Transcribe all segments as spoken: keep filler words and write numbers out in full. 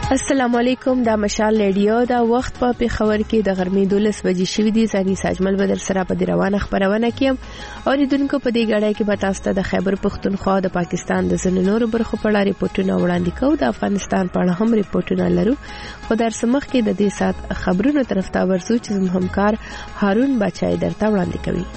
السلام علیکم، دا مشال ریډیو دا وخت په پیښور کې د غرمې دولس بجې شوې دي. زاني ساجمل بدر سره په روانه خبرونه کیم او ریډونکو په دې غړای کې به تاسو ته د خیبر پختونخوا د پاکستان د ځینو نورو برخو په اړه ریپورتونه وړاندې کوو. د افغانستان په اړه هم ریپورتونه لرو، خو در سمخ کې د دې سات خبرونو طرف ته ورسو چې زموږ همکار هارون بچای درته وړاندې کوي.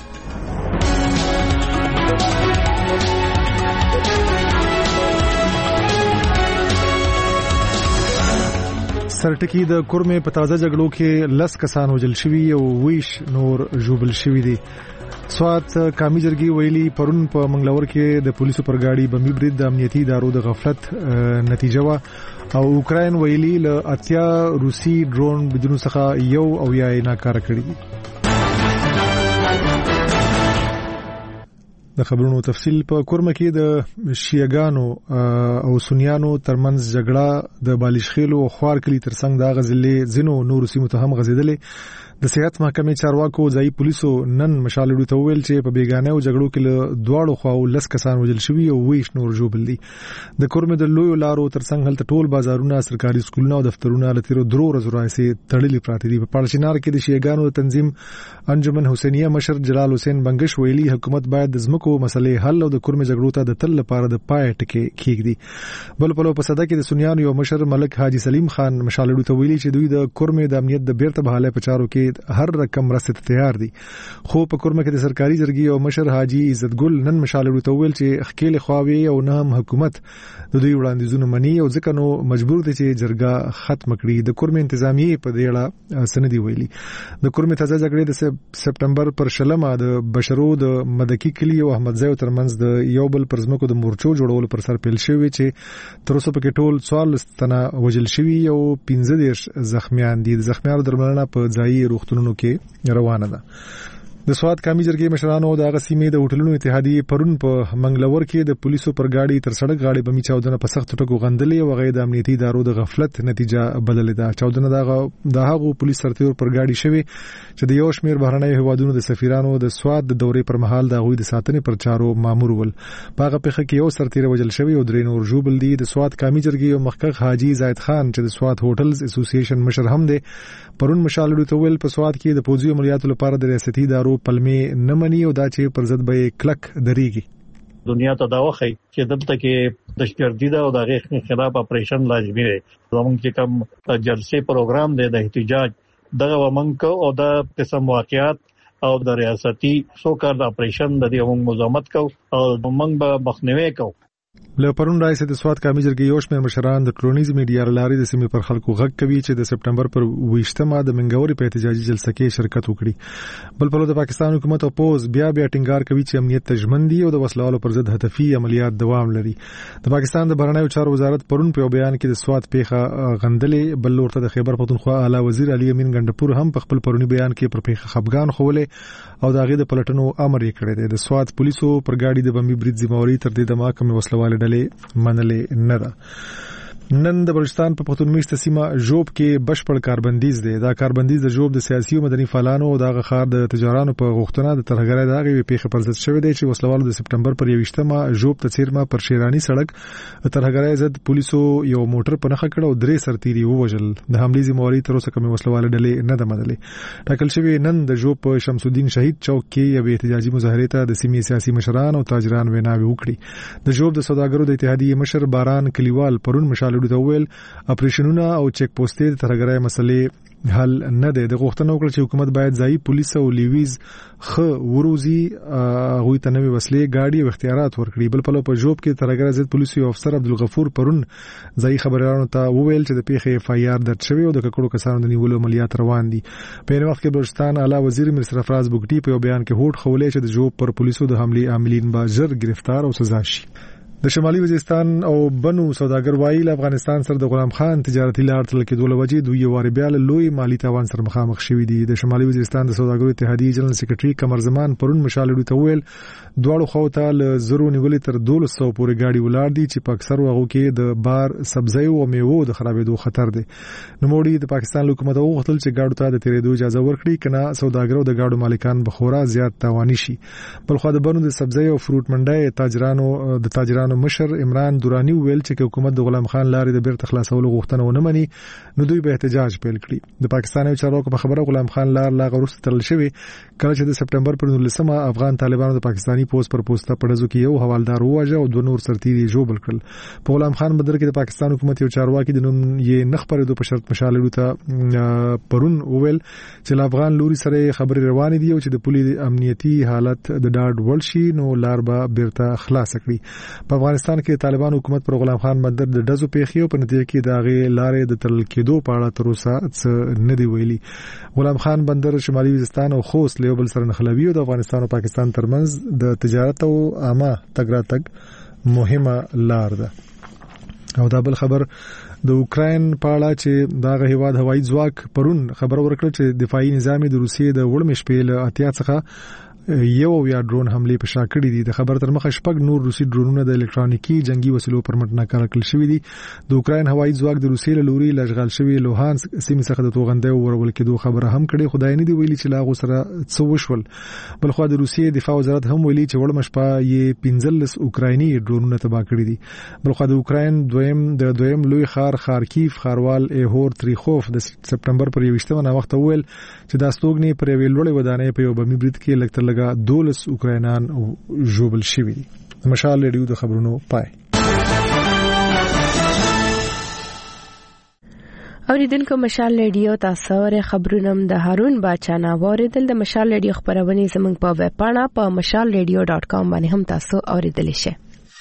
سرټکی د کورمې په تازه جګړو کې لس کسان وژل شوي او ویش نور ژوبل شوي دي. سوات قومي جرګې ویلي پرون په منګلور کې د پولیسو پر گاډي بمبي برید د امنیتي ادارو د غفلت نتیجه وا او اوکراین ویلي له اتیا روسي ډرون بدون څخه یو او یا ناکاره کړی. د خبرونو تفصیل په کورمه کې د شیعاګانو او سنیانو ترمنځ جګړه د بالشخیلو او خوار کلی ترڅنګ د غزلې زینو نور سیمو ته هم غزیدلې. د صحت محکمې چارواکو ځای پولیسو نن مشالډو ته ویل چې په بیگانه او جګړو کې له دواړو خواو لس کسان وژل شوي او ویش نور ژوبل دي. د کورمه د لوی لارو ترڅنګ هلته ټول بازارونه، سرکاري سکولونه او دفترونه له تیرو درو ورځو راځي تړلي پراته دي. په پالشینار کې د شیعاګانو تنظیم انجمن حسینیه مشر جلال حسین بنگش ویلي حکومت باید د زمکو مسلې حل او د کورمه جګړو ته د تل لپاره د پای ټکی کېږدي. بل په لو په صدا کې د سنیانو یو مشر ملک حاجی سلیم خان مشالډو ته ویلي چې دوی د کورمه د امنیت د بیرته بحاله په چارو کې هر رقم مرسته تیار دي. خو په کورمه کې د سرکاري جرګې او مشر حاجی عزت ګل نن مشالډو ته ویل چې خکېل خواوي او نه هم حکومت د دوی وړاندیزونه مني او ځکه نو مجبور دي چې جرګه ختم کړي. د کورمه انتظامیه په دې اړه سندې ویلي. د کورمه تازه جګړې د سپټمبر پر شلمه د بشرو د مدکی کلی او احمدزیو ترمنځ د یو بل پرزمکو د مورچو جوړولو پر سر پیل شوی چې تر اوسه پکې ټول څوارلس تنه وژل شوي او پنځه دېرش زخمیان دي. د زخمیانو درملنه په ځایي روغتونونو کې روانه ده. د سوات قومي جرګې مشرانو د هغه سیمې د هوټلونو اتحادیې پرون په منګلور کې د پولیسو پر گاډي تر سړک غاړي بمي چاودنه په سخت ټکو غندلې او غیر د امنیتي ادارو د غفلت نتیجه بدلې ده. چاودنه د د هغو پولیس سرتیور پر گاډي شوی چې د یو شمیر بهرنۍ هوادونو د سفیرانو د سوات د دورې پر مهال د غوي د ساتنې پر چارو مامور ول. په هغه پیښه کې یو سرتیر وژل شوی او درې نور ژوبل دي. د سوات قومي جرګې او مخکښ حاجی زاید خان چې د سوات هوټلز اسوسییشن مشر هم دی پرون مشالډو ته ویل په سوات کې د پوځي عملیاتو لپاره د ریاستي ادارو پلمې نمنې او دا چې پر ضد به کلک دریږي. دنیا ته دا وخی چې دلته کې دهشتګردي ده او د هغې خلاف اپریشن لازمي دی. زموږ چې کوم جلسې پروګرام دی د احتجاج دغه ومنګ کو او د قسم واقعیات او د ریاستي سوکار د اپریشن د دې موږ مزاحمت کو او موږ به مخنیوي کو. له پرون راځي د سوات قومي جرګې یو شمېر مشران د ټولنیز میډیا لاري د سیمې پر خلکو غږ کوي چې د سپټمبر پر ویشتمه د منګوري په احتجاجي جلسه کې شرکت وکړي. بل په لور د پاکستان حکومت او پوز بیا بیا ټینګار کوي چې امنیت تضمین دي او د وسلوالو پر ضد هدفي عملیات دوام لري. د پاکستان د بهرنیو چارو وزارت پرون په بیان کې د سوات پیښه غندلې. بل لور ته د خیبر پختونخوا اعلی وزیر علي امین ګندپور هم په خپل پرونی بیان کې پر پیښه خفګان خوله او د هغې د پلټنو امر یې کړی دی. د سوات پولیسو پر گاډي د بمبي برید ذمہواری تر دې دمه کوم وسلواله ډلې منلې نه ده. نن د بلوچستان په پختونمیشته سیمه ژوب کې بشپړ کاربندیز دی. دا کاربندیز د ژوب د سیاسي او مدني فعالانو او د خار د تجارانو په غوښتنه د ترهګرۍ د هغې پیښې پر ضد شوی دی چې وسلوالو د سپټمبر پر یویشتمه ژوب ته څیرمه پر شیرانی سړک د ترهګرۍ ضد پولیسو یو موټر په نښه کړ او درې سرتیري ووژل. د حملې ذمہواری تر اوسه کومې وسلواله ډلې نه ده منلې. ټاکل شوی نن د ژوب په شمس الدین شهید چوک کې یو احتجاجي مظاهرې ته د سیمې سیاسي مشران او تاجران ویناوي وکړي. د ژوب د سوداګرو د اتحادیې مشر باران کلیوال پرون مشالډو ته ویل اپریشنونه او چیک پوسټې د ترهګرۍ مسلې حل نه دی. د غوښتنه وکړه چې حکومت باید ځایي پولیس او لیویز خ وروزی هغوی ته نوې وسلې گاډي او اختیارات ورکړي. بل په لور په ژوب کې ترهګرۍ ضد پولیسو افسر عبدالغفور پرون ځایي خبريالانو ته وویل چې د پیښې اف ای آر درج شوی او د ککړو کسانو د نیولو عملیات روان دي. په یوه وخت کې بلوچستان اعلی وزیر میر سرفراز بوګټي په بیان کې هوډ خولې چې د ژوب پر پولیسو د حملې عاملین به ژر گرفتار او سزا شي. د شمالي وزیرستان او بنو سوداګر وایي افغانستان سره د غلام خان تجارتي لار تل کې دوله وجې دوی واره بیا لوی مالی تاوان سره مخامخ شوي دي. د شمالي وزیرستان د سوداګرو اتحادیې جنرال سیکریټري قمر زمان پرون مشالډو ته ویل دواړو خواو ته له زرو نیولې تر دولس سوه پورې ګاډي ولاړ دي چې په اکثرو هغو کې د بار سبزیو او میوو د خرابېدو خطر دی. نوموړي د پاکستان حکومت وغوښتل چې ګاډو ته د تیرېدو اجازه ورکړي کنه سوداګرو د ګاډو مالکان به خورا زیات تاواني شي. بلخو د بنو د سبزیو او فروټ منډۍ تاجرانو د تاجرانو طالبانو مشر عمران دورانی ویل چې حکومت د غلام خان لارې د بیرته خلاصولو غوښتنه ونه مني نو دوی به احتجاج پیل کړي. د پاکستان چارواکو په خبره غلام خان لار لا غوښته ترل شوی کله چې د سپټمبر پر نولسمه افغان طالبانو د پاکستانی پوسټ پر پوسټه پړځو کې یو حوالدار وواژه او دوه نور سرتیري جوړ کړل. په غلام خان بدر کې د پاکستان حکومت یو چارواکي د نوم یې نخبرېدو په شرط مشالې ته پرون وویل چې افغان لوري سره خبري روان دي او چې د پولیس امنیتي حالت د ډاډ وړ شي نو لار به بیرته خلاص کړي. په افغانستان کې طالبان حکومت پر غلام خان بندر د دزو پیخي او په نتیجه کې د هغه لارې د ترل کېدو په اړه تر اوسه نه دی ویلي. غلام خان بندر شمالي وزستان او خوست له بل سره نخلوي او د افغانستان او پاکستان ترمنځ د تجارت او عامه تګ راتګ مهمه لار ده. او دا بل خبر د اوکراین په اړه چې دا هیواد هوایي ځواک پرون خبر ورکړ چې دفاعي نظام د روسیې د وړمې شپې له اتیا څخه یو یا ډرون حمله په شا کړې دي. د خبر تر مخه شپږ نور روسي ډرونونه د الکترونیکي جنگي وسلو پر مټ ناکاره کړل شوې دي. د اوکراین هوایي ځواک د روسیې له لوري لږغال شوی لوهانسک سیمې څخه د توغندې ورول کېدو خبره هم کړې. خدای نه دی ویلي چې لا غو سره څه وشول. بل خو د روسیې دفاع وزارت هم ویلي چې وړمه شپه یې پنځلس اوکرایني ډرونونه تباه کړی دي. بل خو د اوکراین دویم د دویم لوی ښار خارکیف خاروال ایهور تریخوف د سپټمبر پر یوشتمه نا وخت ویل چې دا ستوګنی پر ویل لوړې ودانې په یو بمي برید کې لکتر لګا دولس اوکراینان جوړل شوي دي. مشال ریډیو د خبرونو پای. اوریدونکو مشال ریډیو تاسو ور خبرونه د هارون باچا اوریدل. د مشال ریډیو خبرونه زموږ په ویب پاڼه په مشال ریډیو ډاټ کام باندې هم تاسو اوریدلی شئ.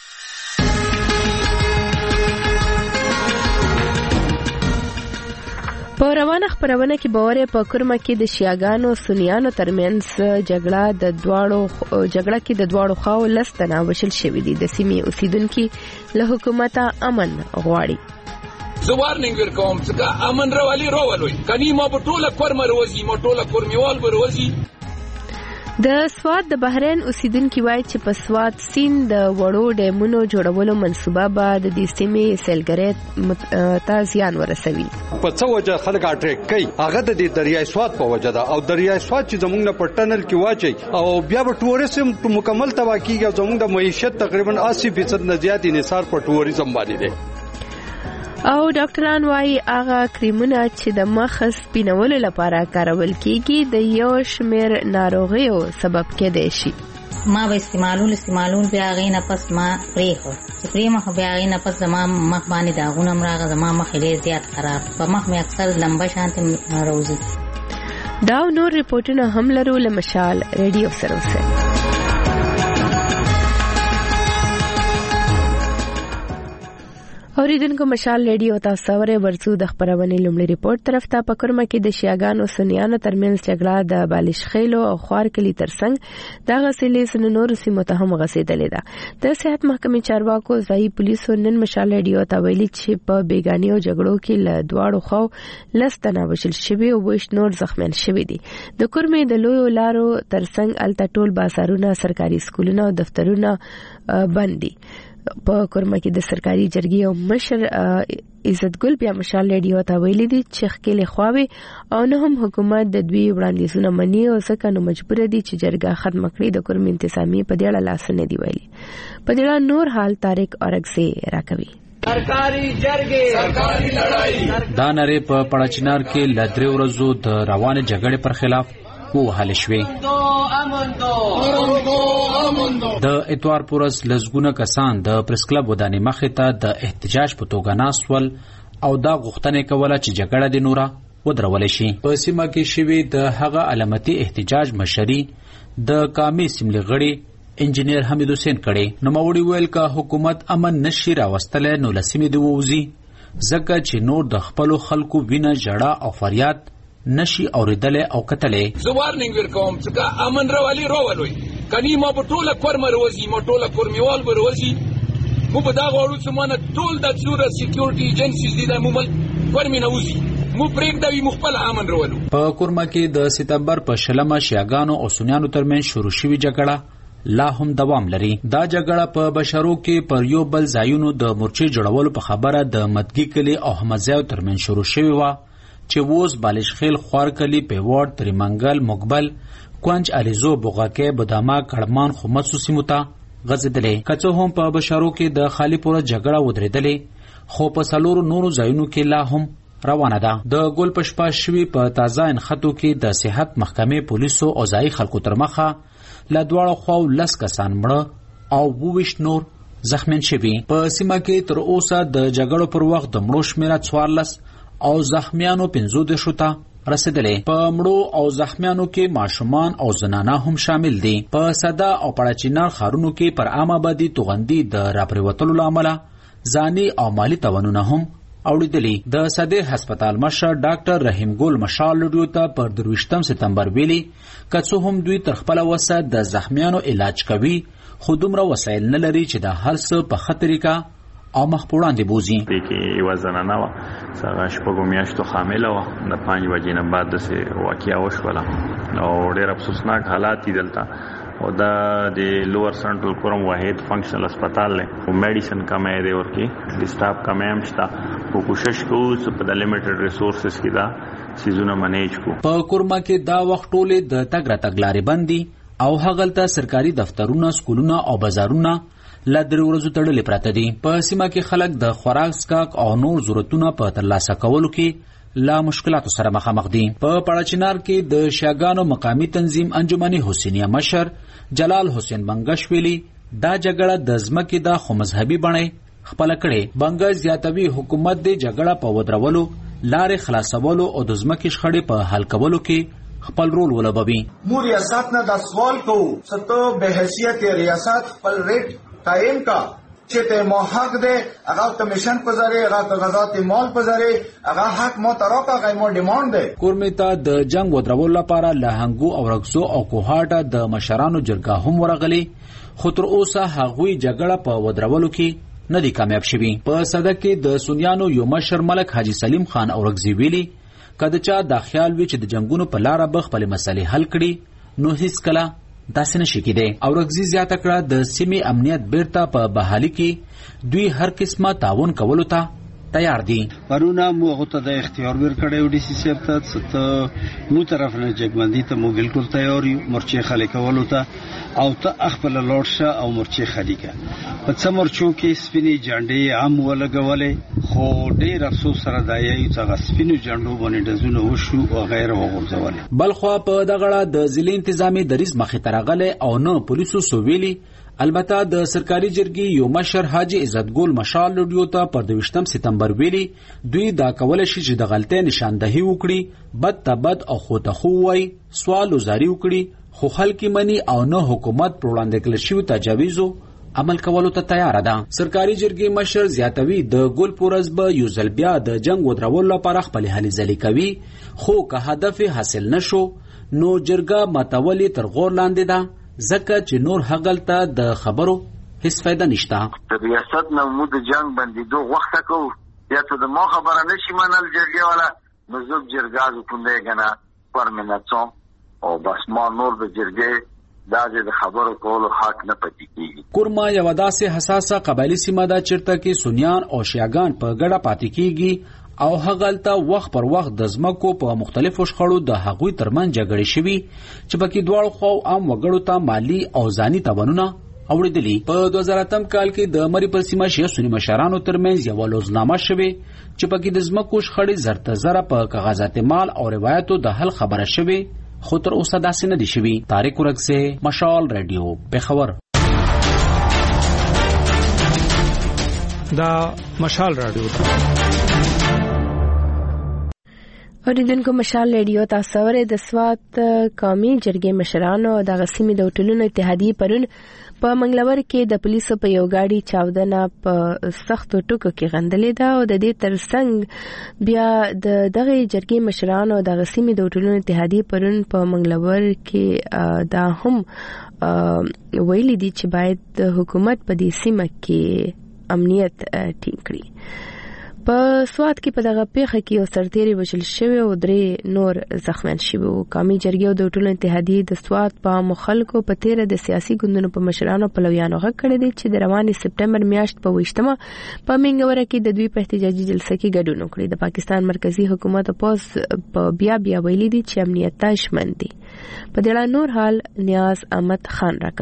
په روانه خبرونه کې باور په کورما کې د شیعاګانو سنیانو ترمنځ جګړه د دواړو جګړه کې د دواړو خواو لستنه وشل شوې دي. د سیمې اوسیدونکو له حکومت امن غواړي. زه وارنینګ ورکوم چې امن راولي راولوي کني ما په ټوله کور مروزي ما ټوله کورمیوال مروزي. د سواد د بحرین اوسیدونکو وایي چې په سواد سیند د وړو ډیمونو جوړولو منصوبه به د دې سیمې سیلګرۍ ته زیان ورسوي. په څو وجه خلک اټریک کوي هغه د دریای سواد په وجه ده او دریای سواد چې زموږ نه په ټنل کې واچي او بیا به ټوریزم مکمل تباہ کیږي. زموږ د معیشت تقریبا اسی فیصد نه زیات انحصار په ټوریزم باندې دی. او ډاکټران وايي هغه کریمونه چې د مخ سپینولو لپاره کارول کیږي د یو شمیر ناروغیو سبب کېدای شي. ما به استعمالول استعمالول بیا غي نه پس ما پریخو چې پریمه بیا غي نه پس ما مخ باندې داغونه مراغه زما مخ ډیر زیات خراب په مخ مې اکثر لمبه شانت روزي. دا نور ریپورتونه هم لرو له مشال ریډیو سره سره. اوریدونکو مشال ریډیو تاسو ورې ورڅو د خبرونه لومړی ریپورت طرف ته پکرمه کې د شیعاګانو سنیانو ترمنځ جګړه د بالش خېلو او خوار کلی ترڅنګ د غسیلې سن نور سیمه ته هم غسیدلې ده. د صحت محکمې چارواکو ځای پولیسو نن مشال ریډیو ته ویلي چې په بیګانیو جګړو کې له دواړو خو لستنه وشل شوی او وښ نور زخمیان شوی دي. د کورمې د لویو لارو ترڅنګ الته ټول بازارونه سرکاري سکولونه او دفترونه بند دي. په کورما کې د سرکاري جرګې او مشر عزت ګل بیا مشال ریډیو ته ویلي دي چې خکېله خواوي او نه هم حکومت د دوی وړاندیزونه مني او ځکه نو مجبور دي چې جرګه ختم کړي. د کورم انتظامی په دې اړه لاس نه دی ویلي. په دې اړه نور حال طارق اورګزي راکوي. سرکاري جرګې سرکاري لړۍ دا نری په پړچنار کې لدري ورځو د روانه جګړې پر خلاف ووهل شوې. د اتوار پورس لزګونه کسان د پریس کلب ودانې مخې ته د احتجاج په توګه ناستول او دا غوښتنه کوله چې جګړه د نوره ودرول شي. په سیمه کې شوی د هغه علامتي احتجاج مشري د قامي سیملي غړي انجینیر حمید حسین کړي. نوموړي ویل که حکومت امن نشي راوستل نو لسمې دی ووزي ځکه چې نور د خپل خلکو وینه جړه او فریاد نشي اوریدلې او کتلې. زه وارنینګ ورکوم چې امن راولي راولوي کني ما په ټوله کور مروزي ما ټوله کورمیوال مروزي مو په دا غوړو چې مانه ټول د څوره سکیورټي ایجنسیز دي د مومل کورمي نوزي مو پریک دا وی مخبل امن راولو. په کورما کې د سپتمبر په شلمه شیعاګانو او سنیانو ترمنځ شروع شوی جګړه لا هم دوام لري. دا جګړه په بشرو کې پر یو بل ځایونو د مورچې جوړولو په خبره د مدګي کلی او احمدزیو ترمنځ شروع شوی و چې ووز بالشخیل خوارکلی پیوړ تریمنګل مقبل کوانج الیزو بوغاکه بداما کړمان خمسو سیمو ته غځېدلې. که څه هم په بشارو کې د خالي پوره جګړه ودرېدلې، خو په څلورو نورو ځایونو کې لا هم روانه ده. د ګل په شپه شوي په تازه انخطو کې د صحت محکمې پولیسو او ځایي خلکو تر مخه له دواړو خواو لس کسان مړه او اووه ویشت نور زخمیان شوي. په سیمه کې تر اوسه د جګړو پر وخت د مړو شمېره څوارلس او زخمیانو پنځو دېرشو ته رسېدلې. په مړو او زخمیانو کې ماشومان او زنانه هم شامل دي. په سده او پړاچینار ښارونو کې پر عامه آبادي توغندي د راپرېوتلو له امله ځاني او مالي تاوانونه هم اوړېدلي. د سدې هسپتال مشر ډاکټر رحیم ګل مشال لډیو ته پر درویشتم سپتمبر ویلي که څه هم دوی تر خپله وسه د زخمیانو علاج کوي، خو دومره وسایل نه لري چې د هر څه په ښه طریقه او مخ په وړاندې بوځي. دې کې یوه زنانه وه، هغه شپږو میاشتو حامله وه. د پنځ بجې نه بعد داسې واقعه وشوله او ډېر افسوسناک حالات دي دلته. او دا د لوور سنټرل کورم واحد فنکشنل اسپتال دی او میډیسن کمی دی ورکې د سټاف کمی هم شته. خو کوشش کوو چې په د لیمیټډ ریسورسز کې دا سیزونه منیج کو. په کورما کې دا وخت ټولې د تګ راتګ لارې بند دي او هغلته سرکاري دفترونه، سکولونه او بازارونه له درې ورځو تړلې پراته دي. په سیمه کې خلک د خوراک، څښاک او نور ضرورتونه په ترلاسه کولو کې لا مشکلاتو سره مخامخ دي. په پړاچینار کې د شیاګانو مقامی تنظیم انجمن حسینیه مشر جلال حسین بنگش ویلي دا جګړه د ځمکې د خو مذهبي بڼې خپله کړې. بنگش زیاتوي حکومت د جګړه په ودرولو، لارې خلاصولو او د ځمکې شخړې په حل کولو کې خپل رول ولوبوي. مو ریاست نه دا سوال کوو ستو به حیثیت ریاست خپل ریټ قائم کا چې ته مو حق ده، هغه کمیشن په ذریعہ، هغه کاغذات مال په ذریعہ، هغه حق مو تراکا غي مو ډیماند ده. کورمیتا د جنگ ودرول لپاره لهنګو او رقصو او کوهاټه د مشرانو جرګه هم ورغلي، خو تر اوسه هغوی جګړه په ودرولو کې نه دي کامیاب شوي. په سده کې د سنیانو یو مشر ملک حاجی سلیم خان اورغزی ویلي کله چې دا خیال وي چې د جنگونو په لاره به خپل مسلې حل کړي نو هیڅ کله داسې نشي کېدی. اورغزی زیاته کړه د سیمې امنیت بیرته په بحالي کې دوی هر قسمه تعاون کولو ته تیار دي. پرونه مو هغه ته د اختیار ورکړی و ډي سي سي ته چې مو طرف نه جګمندي ته مو بالکل تیار یو مرچې خالي کولو ته او ته خپل لوړشه او مرچې خالي کا. په څه مرچو کې سپینې جنډې عام ولګولې، خو ډېر افسوس سره دا یی چې سپینو جنډو باندې دزونه وشو او غیر وغورځول. بلخوا په دغه د ضلع انتظامی دریز مخې ترغله او نه پولیسو سوویلي. البته د سرکاري جرګې یو مشر حاجی عزت ګل مشال لډیو ته پر دویشتم سپتمبر ویلي دوی دا کول شي چې د غلطۍ نشاندهي وکړي، بد ته بد او خو ته خو وای سوال وزاري وکړي، خو خلک مني او نه حکومت پر وړاندې کړل شوی تجاویزو عمل کولو ته تیار ده. سرکاري جرګې مشر زیاتوي د ګل پورز به یو ځل بیا د جنگ ودرول لپاره خپل هلې ځلې کوي، خو که هدف حاصل نشو نو جرګه ماتولې تر غور لاندې ده، ځکه چې نور هغلته د خبرو هیڅ فایده نشته. د ریاست نه مو د جنگ بندیدو غوښته کوو یا ته د ما خبره نشي منل جرګې والا نو زه جرګه زه پوندې کنه پرمنټون او بس ما نور د جرګې دا د خبرو کولو حق نه پاتې کیږي. کورما یو داسې حساسه قبایلی سیمه ده چیرته کې سنیان او شیعاګان په ګډه پاتې کیږي او هغلته وخت پر وخت د ځمکو په مختلفو شخړو د هغوی ترمنځ جګړې شوي چې پکې دواړو خواو عام وګړو ته مالی او ځاني تاوانونه اوړېدلي. په دوه زره اتم کال کې د مری پر سیمه شیعه سني مشرانو ترمنځ یوه لوزنامه شوې چې پکې د ځمکو شخړې زرته زره په کاغذات مال او روایتو د حل خبره شوې، خو تر اوسه داسې نه دي شوي. طارق ورکزی، مشال رادیو، پېښور. دا مشال رادیو اوریدونکو مشال ریډیو تاسو ورې د سوات قومي جرګې مشرانو د غسیمې د ټولنو اتحادیې پرون په منګلور کې د پولیسو په یو گاډي چاودنه په سختو ټکو کې غندلې ده او د دې ترڅنګ بیا د دغه جرګې مشرانو د غسیمې د ټولنو اتحادیې پرون په منګلور کې دا هم ویلي دي چې باید حکومت په دې سیمه کې امنیت ټینګ کړي. په سوات کې په دغه پیښه کې یو سرتیری وژل شوی او درې نور زخمیان شوي وو. قومي جرګې او د ټولنې اتحادیې د سوات په عامو خلکو په تیره د سیاسي ګوندونو په مشرانو پلویانو غږ کړی دی چې د روانې سپټمبر میاشت په ویشتمه په منګوره کې د دوی په احتجاجي جلسه کې ګډون وکړي. د پاکستان مرکزی حکومت او پوز په بیا بیا ویلي دي چې امنیت ته ژمن دي. په دې اړه نور حال نیاز احمد خان راکوي.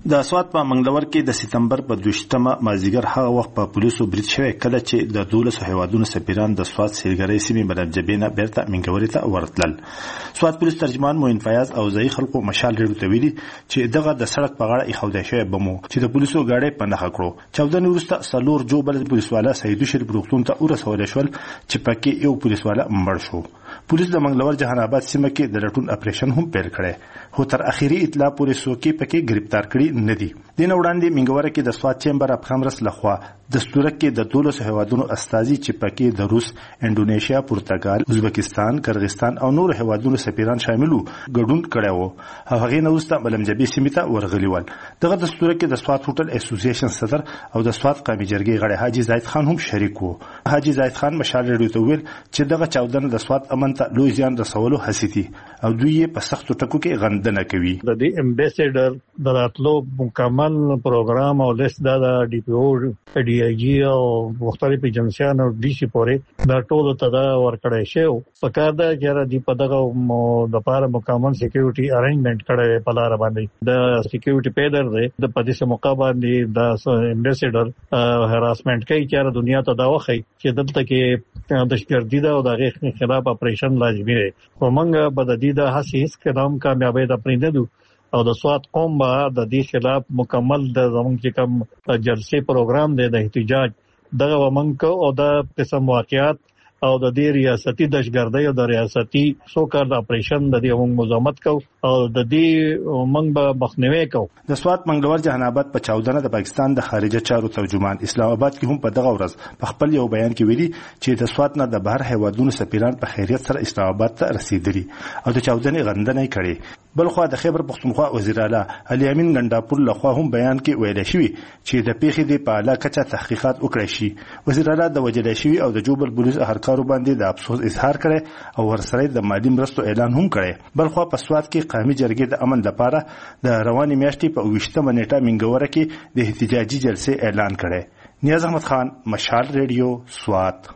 د سوات په منګلور کې د سپتمبر په دوشتمه مازیګر هغه وخت په پولیسو برید شوی کله چې د دولسو هیوادونو سفیران د سوات سیلګرۍ سیمې بلنجبینه بیرته منګوري ته ورتلل. سوات پولیس ترجمان موین فیاض او ځای خلکو مشال ریډیو ته ویلي چې دغه د سړک په غاړه ایښودل شوی بمو چې د پولیسو ګاډي په نښه کړو. چودن وروسته سلور جو بل پولیسوالا سیدو شریف روغتون ته ورسول شول چې پکې یو پولیسوالا مړ شو. پولیس د منګلور جهان آباد سیمه کې د لټون اپریشن هم پیل کړی خو تر اخیری اطلاع پورې څوک پکې گرفتار کړي نه دي. دین وړاندې منګوره کې د سوات چیمبر اف کامرس لخوا د ستورک کې د دولسو هیوادونو استازي چې پکې د روس، انډونیشیا، پرتګال، ازبکستان، قرغیزستان او نور هیوادونو سفیران شامل وو ګډون کړی وو. هغه نه وروسته بلمجبي سیمې ته ورغلي ول. دغه د ستورک کې د سوات هوټل اسوسییشن صدر او د سوات قومي جرګې غړی حاجی زاید خان هم شریک وو. حاجی زاید خان مشال ریډیو ته ویل چې دغه چاودنه د سوات امن ته لوی زیان رسولو هڅې دي او دوی یې په سختو ټکو کې غندنه کوي. د دې امبیسډر د راتلو مکمل پروګرام او لیست د ډي پی او ډي آی جی او مختلف ایجنسیان او ډي سي پورې دا ټول ته دا ورکړی شو. په کار دا چې د په دغه د لپاره مکمل سکیورټي ارینجمنٹ کړی په لار باندې د سکیورټي پیډر دی د پدیسه موقع باندې د امبیسډر هراسمنت کوي چې دنیا ته دا وخی چې دلته کې دهشتګردي دا او د غیر خلاف اپریشن لازمي دی. ومنګ بددي د هڅې کلام کامیابی د پریندو او د سوات قوم به د دې خلاف مکمل د زمونږ چې کوم جلسې پروګرام دی د احتجاج دغه ومنګ او د قسم واقعیات او د دې ریاستي دهشتګردۍ او د ریاستي سوکال اپریشن د دې موږ مزاحمت کو او د دې موږ به مخنیوي کو. د سوات منګلور جهان آباد په چاودنه د پاکستان د خارجه چارو ترجمان اسلام آباد کې هم په دغه ورځ په خپل یو بیان کې ویلي چې د سوات نه د بهر هیوادونو سفیران په خیریت سره اسلام آباد ته رسیدلي او د چاودنې غندنه کړې. بل خو د خیبر پختونخوا وزیر اعلی علي امین ګنداپور لخوا هم بیان کې ویل شوی چې د پیښې د په اعلی کچه تحقیقات وکړي شي. وزیر اعلی د وجل شوی او د جوبل پولیس هرکارو باندې د افسوس اظهار کړي او ورسره د مالی مرستو اعلان هم کړي. بل خو په سوات کې قومي جرګې د امن لپاره د رواني میاشتې په ویشتمه نیټه منګوره کې د احتجاجي جلسې اعلان کړي. نیاز احمد خان، مشال ریډیو، سوات.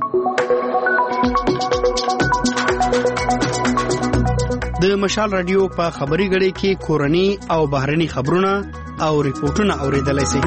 د مشال رادیو په خبري غړي کې کورني او بهرني خبرونه او ریپورتونه اوریدلای شئ.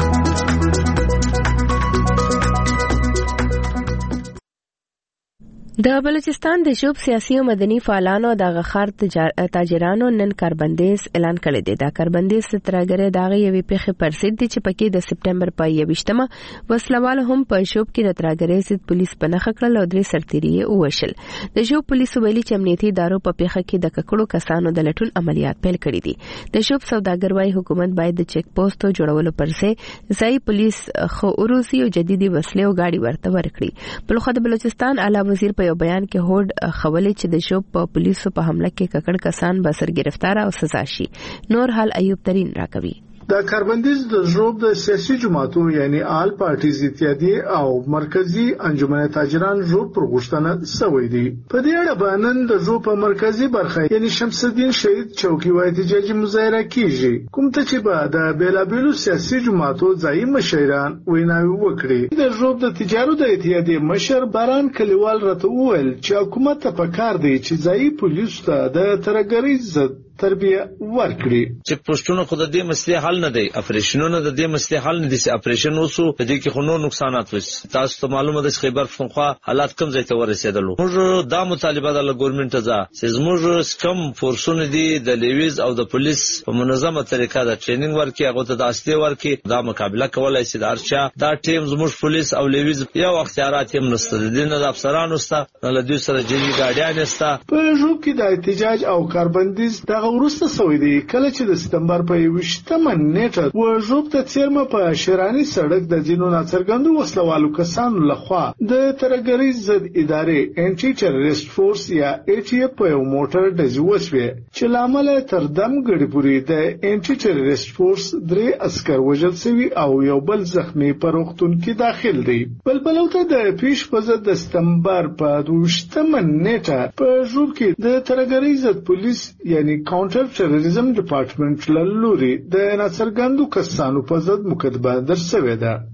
د بلوچستان د شوب سیاسي او مدني فعالانو د غخار تاجرانو نن کاربندیز اعلان کړی دی. دا کاربندیز ترګره دغه یوې پیښې پر ضد دي چې پکې د سپټمبر په یوشتمه وسلوال هم په شوب کې د ترګره ضد پولیس په نخښه کړل او درې سرتیري وشل. د شوب پولیس ویلي چې امنیتي ادارو په پیښه کې د ککړو کسانو د لټون عملیات پیل کړي دي. د شوب سوداګر وايي حکومت باید د چیک پوسټو جوړولو پرځای ځای پولیس خو اوروسي او جديدي وسلې او گاډي ورته ورکړي. بل خو د بلوچستان اعلی وزیر په یو بیان کې هوډ خولې چې د شوب په پولیسو په حمله کې ککړ کسان به سر گرفتار او سزا شي. نور حال ایوب ترین راکوي. د کاربندیز د ژوب د سیاسي جماعتو یعنی آل پارټیز اتحادیه او مرکزی انجمن تاجران ژوب پر غوښتنه سوي دي. په دې اړه باندې د ژوب په مرکزی برخه یعنی شمس الدین شهید چوکي وایي احتجاجي مظاهره کیږي کوم ته چې به د بیلابیلو سیاسي جماعتو ځای مشران ویناوي وکړي. د ژوب د تجارت د اتحادیه مشر باران کلیوال راته وویل چې حکومت ته پکار دی چې ځای پولیس ته د ترګری ضد تربیه ورکړي. چې پښتون خو د دې مسلې حل نه دی، اپریشنونه د دې مسلې حل نه دي. چې اپریشن وسو په دې کې خو نو نقصانات وشي. تاسو ته معلومه ده چې خیبر پختونخوا حالات کم ځای ته ورسېدلو. موږ دا مطالبه د ګورنمنت ته چې موږ کم فورسونه دي د لیویز او د پولیس په منظمه طریقه د ټریننګ ورکړي، هغه ته د اصلي ورکړي، دا مقابله کولای شي. د ارچا دا ټیم زموږ پولیس او لیویز یو اختیارات هم نشته، د دې نه د افسرانو سره له دوی سره جدي ګاډیان نشته. په ژوب کې د احتجاج او کاربندیز د ورسته سوي دي کله چې د سپتمبر په یوشتمه نیټه و ژوب ته چیرمه په شیرانی سړک د جنو ناڅرګندو وسلوالو کسانو لخوا د ترګری ضد ادارې انټي ټیرریست فورس یا ای ټي اف په یو موټر ډزې وشوې چې لامل تر دم غړي پورې د انټي ټیرریست فورس درې عسكر وژل شوي او یو بل زخمی په روغتون کې داخل دي. بل بلوته د پیش په ضد د سپتمبر په دوشتمه نیټه په ژوب کې د ترګری ضد پولیس یعنی کاونټر ټیرریزم ډپارټمنټ لوري د ناڅرګندو کسانو په ضد مقدمه درسوي ده.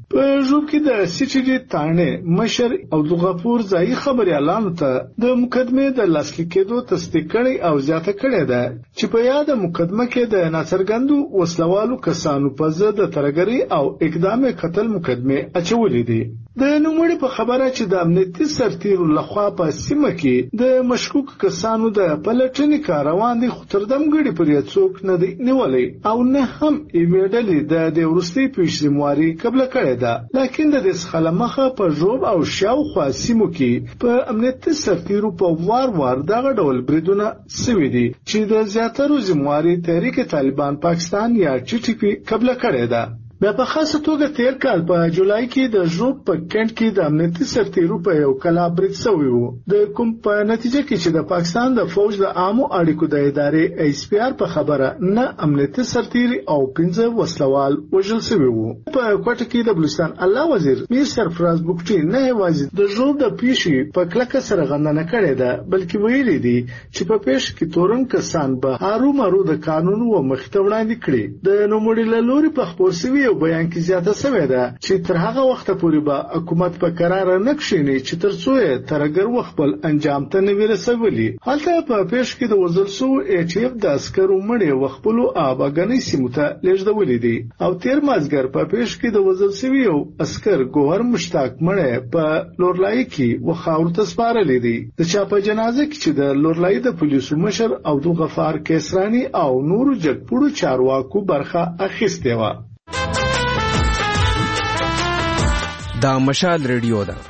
په ژوب کې د سیټي ډي تانه مشر عبدالغفور ځای خبري اعلان ته د مقدمه د لاسلیک کېدو تصدیق کړي او زیاته کړي ده چې په یاد مقدمه کې د ناڅرګندو وسلوالو کسانو په ضد د ترګري او اقدام قتل مقدمه اچولې دي. د نوموړي په خبره چې د امنیتي سرتیرو لخوا په سیمه کې د مشکوک کسانو د پلټنې کار روان دي، خو تر دمګړي پرې څوک نه دی نیولې او نه هم یې ډلې د د وروستي پیشنهادي قبل کړي ده. لکه د دې څخه مخه په ژوب او شاوخوا سیمو کې په امنیتي سرتیرو په وار وار دغه ډول بریدونه سوي دي چې د زیاترو ذمہواري تحریک طالبان پاکستان یا ټي ټي پی قبل کړي ده. بیا په خاصه توګه تیر کال په جولای کې د ژوب په کینټ کې د امنیتي سرتیرو په یو کلا برید شوی وو، د کوم په نتیجه کې چې د پاکستان د فوج د عامو اړیکو د ادارې ایس پی آر په خبره نه امنیتي سرتیري او پنځه وسلوال وژل شوی وو. په کوټه کې د بلوچستان الله وزیر میر سرفراز بوکټي نه یوازې د ژوب د پیښې په کلکه سره غندنه کړې ده، بلکې ویلي دي چې په پیښ کې تورن کسان به هارو مرو د قانون و مخته وړاندې کړي. د نوموړي له لوري په خبر شوی یو بیان کې زیاته شوې ده چې تر هغه وخته پورې به حکومت په قرار نه کښیني چې تر څو یې ترګر وخپل انجام ته نه ورسولي. هلته په پیښ کې د وزل سو ای ټی اف د عسکرو مړي وخپلو آباګنۍ سیمو ته لېږدولې دي او تیر مازګر په پیښ کې د وزل سوي یو عسکر ګوهر مشتاق مړی په لورلای کې وخاور ته سپارلې دي. د چا په جنازه کې چې د لورلای د پولیسو مشر عبدالغفار کیسرانی او نورو جګپوړو چارواکو برخه اخیستې وه. دا مشال ریډیو ده.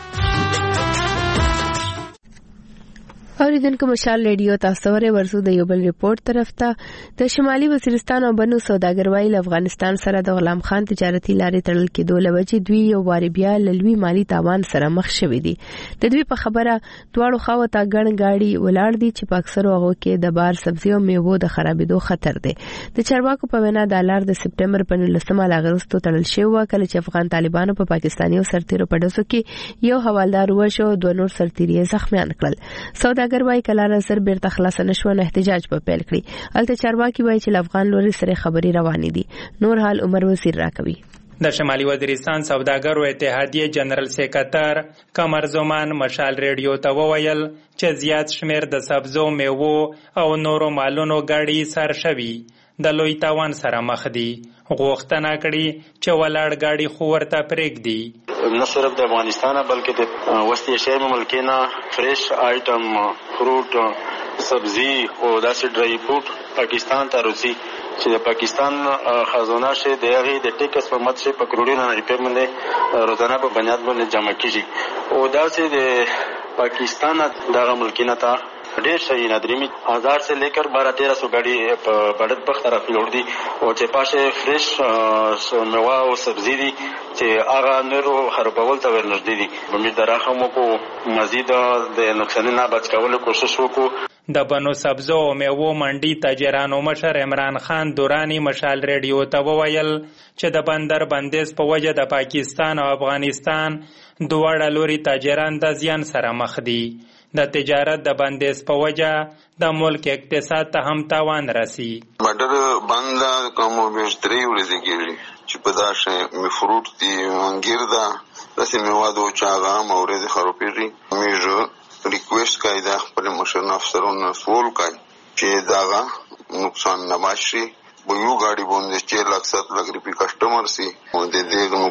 اوریدونکو مشال ریډیو تاسو ورې ورسو د یو بل ریپورت طرف ته. د شمالي وزیرستان او بنو سوداګر وایي افغانستان سره د غلام خان تجارتي لارې تړل کېدو لوجې دوی یو واري بیا لوی مالی تاوان سره مخ شوي دي. د دوی په خبره دواړو خواو ته ګڼ گاډي ولاړ دي چې په اکثرو هغو کې د بار سبزي او میوو د خرابېدو خطر دی. د چارواکو په وینا دا لار د سپټمبر په نولسمه له اغوستو تړل شوې وه، کله چې افغان طالبانو په پاکستاني او سرتیرو په ډزو کې یو حوالدار وشو او دوه نور سرتیري زخمیان کړل. سوداګر وای کلاره سر بیرته خلاص نشو نه احتجاج په پیل کړی. الته چارواکي وای چې افغان لوري سره خبري روانې دي. نور حال عمر وزیر راکوي. د شمالي وزیرستان سوداګرو اتحادیه جنرال سیکرټر قمر زمان مشال ریډیو ته وویل چې زیات شمیر د سبزو میوو او نورو مالونو ګاډي سر شوي د لوی تاوان سره مخ دي. غوښتنه کړي چې ولاړ ګاډي خو ورته پرېږدي. نه صرف د افغانستان بلکې د وسط ایشیا ملکونو فریش آیټم فروټ سبزی او داسې ډرای فروټ پاکستان ته راځي چې د پاکستان خزانه شي د هغه د ټیکس په مت شي په کروڑونو روپے باندې روزانه په بنیاد باندې جمع کیږي او داسې د پاکستان دغه ملکونو ته ډېر شي نادرمی هزار سے لیکر بارہ تیرہ سو گاڑی بڑت بخت طرف لوڑ دی او چې پاشه فریش میوه او سبزی دي چې هغه نورو خرابول ته ورنږدې دي. امید دراخه مو کو مزید د نقصان نه بچ کولو کوشش وکړو. د بنو سبزو او میوو منډي تاجرانو مشر عمران خان دورانی مشال ریډیو ته وویل چې د بندر بندیز په وجه د پاکستان او افغانستان دواړه لوري تاجران د زیان سره مخ دي. د تجارت د بندیز په وجه د ملک اقتصاد ته هم تاوان رسی. بندر بند کوم بهتري ورزي کیږي چې په داشه می فروټ دي انګیر دا داسې میوادو چاغه مورز خروپيري میجو ریکوست کوي دا خپل مشرن افسرونو سوال کوي چې داغه نقصان نه ماشي به یو غاډي باندې چې لک سات لک روپی کسٹمر سي او د دې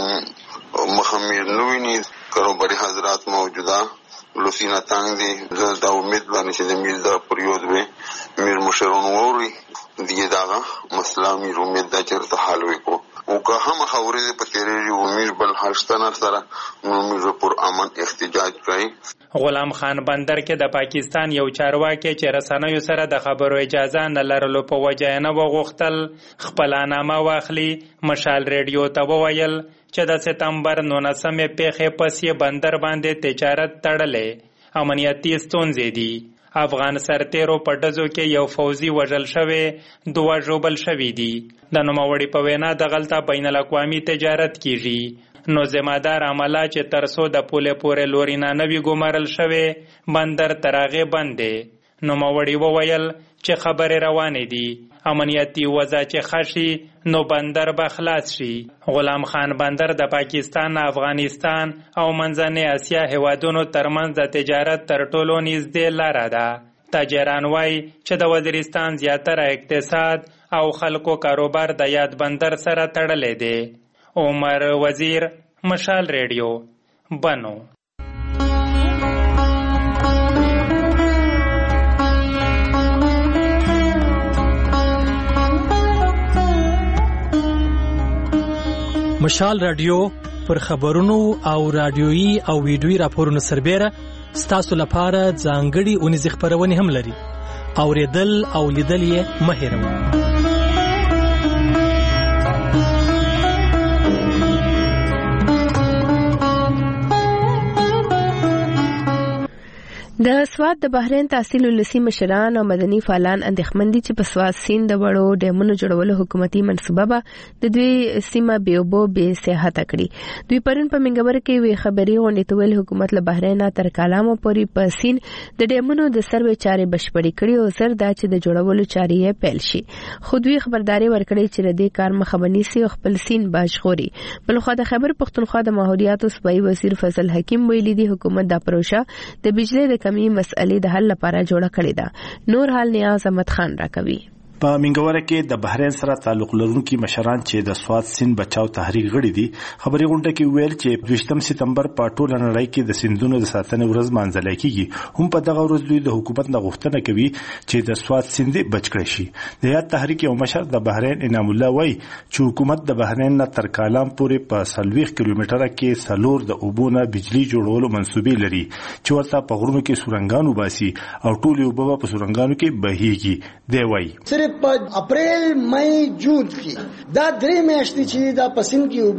نقصان مخمیر نویني کاروباري حضرات موجوده لوسینا تانگ دی دا امید باندې چې د میر دا پریود به میر مشرون ووري دی داغه مسله میر امید دا چرته حل وکړو او که هم خوري په تیری او میر بل هشتنر سره نو میر پر امن احتجاج کوي. غلام خان بندر کې د پاکستان یو چارواکي چې رسنیو سره د خبرو اجازه نه لرلو په وجه نه وغوښتل خپل نامه واخلي. مشال ریډیو ته وویل چې د سپتمبر نولسمې پیښې پسې بندر باندې تجارت تړلې امنیتي ستونزې دي. افغان سرتیرو په ډزو کې یو فوزي وژل شوی دوه ژوبل شوي دي. د نوموړي په وینا دغلته بین الاقوامي تجارت کیږي نو ذمہدار عمله چې ترسو د پولې پورې لوري نه نوي ګمارل شوی بندر تراغه بندې. نوموړي وویل چې خبرې روانې دي. امنیتي وضع چې خشي نو بندر به خلاص شي. غلام خان بندر د پاکستان، افغانستان او منځنۍ اسیا هیوادونو ترمنځ د تجارت تر ټولو نږدې لاره ده. تاجران وایي چې د وزیرستان زیاتره اقتصاد او خلکو کاروبار د یاد بندر سره تړلی دی. عمر وزیر، مشال ریډیو، بنو. مشال رادیو پر خبرونو او رادیويي او ویډیويي راپورونو سربېره ستاسو لپاره ځانګړي اونیزې خپرونې هم لري. اوریدل او لیدل یې مه هېروئ. د سواد د بحرین تحصیل ولسی مشران او مدني فعالان اندېښمن دي چې په سواد سیند د وړو ډیمونو جوړولو حکومتي منصوبه به د دوی سیمه بې اوبو بې صحته کړي. دوی پرون په منګور کې وی خبري غونډې ته ویل حکومت له بحرین تر کالامو پورې په سیند د ډیمونو د سروې چارې بشپړې کړي او زر دا چې د جوړولو چارې یې پیل شي. خو دوی خبرداري ورکړي چې د دې کار مخه ونیسي او خپل سیند باجخوري. بلخوا د خیبر پښتونخوا د ماحولیاتو صوبایي وزیر فضل حکیم ویلي دی حکومت دا پروژه د بجلی د کمی مسئلې د حل لپاره جوړه کړې ده. نور حال نیاز احمد خان راکوي. په منګوره کې د بحرین سره تعلق لرونکي مشران چې د سواد سیند بچاو تحریک غړي دي خبري غونډه کې ویل چې دویشتم سپتمبر په ټوله نړۍ کې د سیندونو د ساتنې ورځ مانځل کېږي. هم په دغه ورځ دوی د حکومت نه غوښتنه کوي چې د سواد سیند بچ کړي شي. د یاد تحریک یو مشر د بحرین انعام الله وایي چې حکومت د بحرین نه تر کالام پورې په سلويخ کیلومتره کې سلور د اوبونه بجلی جوړولو منسوبې لري چې ورته په غرونو کې سورنګانو باسي او ټول اوبه په سورنګانو کې بهيږي. دی وایي په اپریل مئی جون کې دا درې میاشتې چې دا پسین کې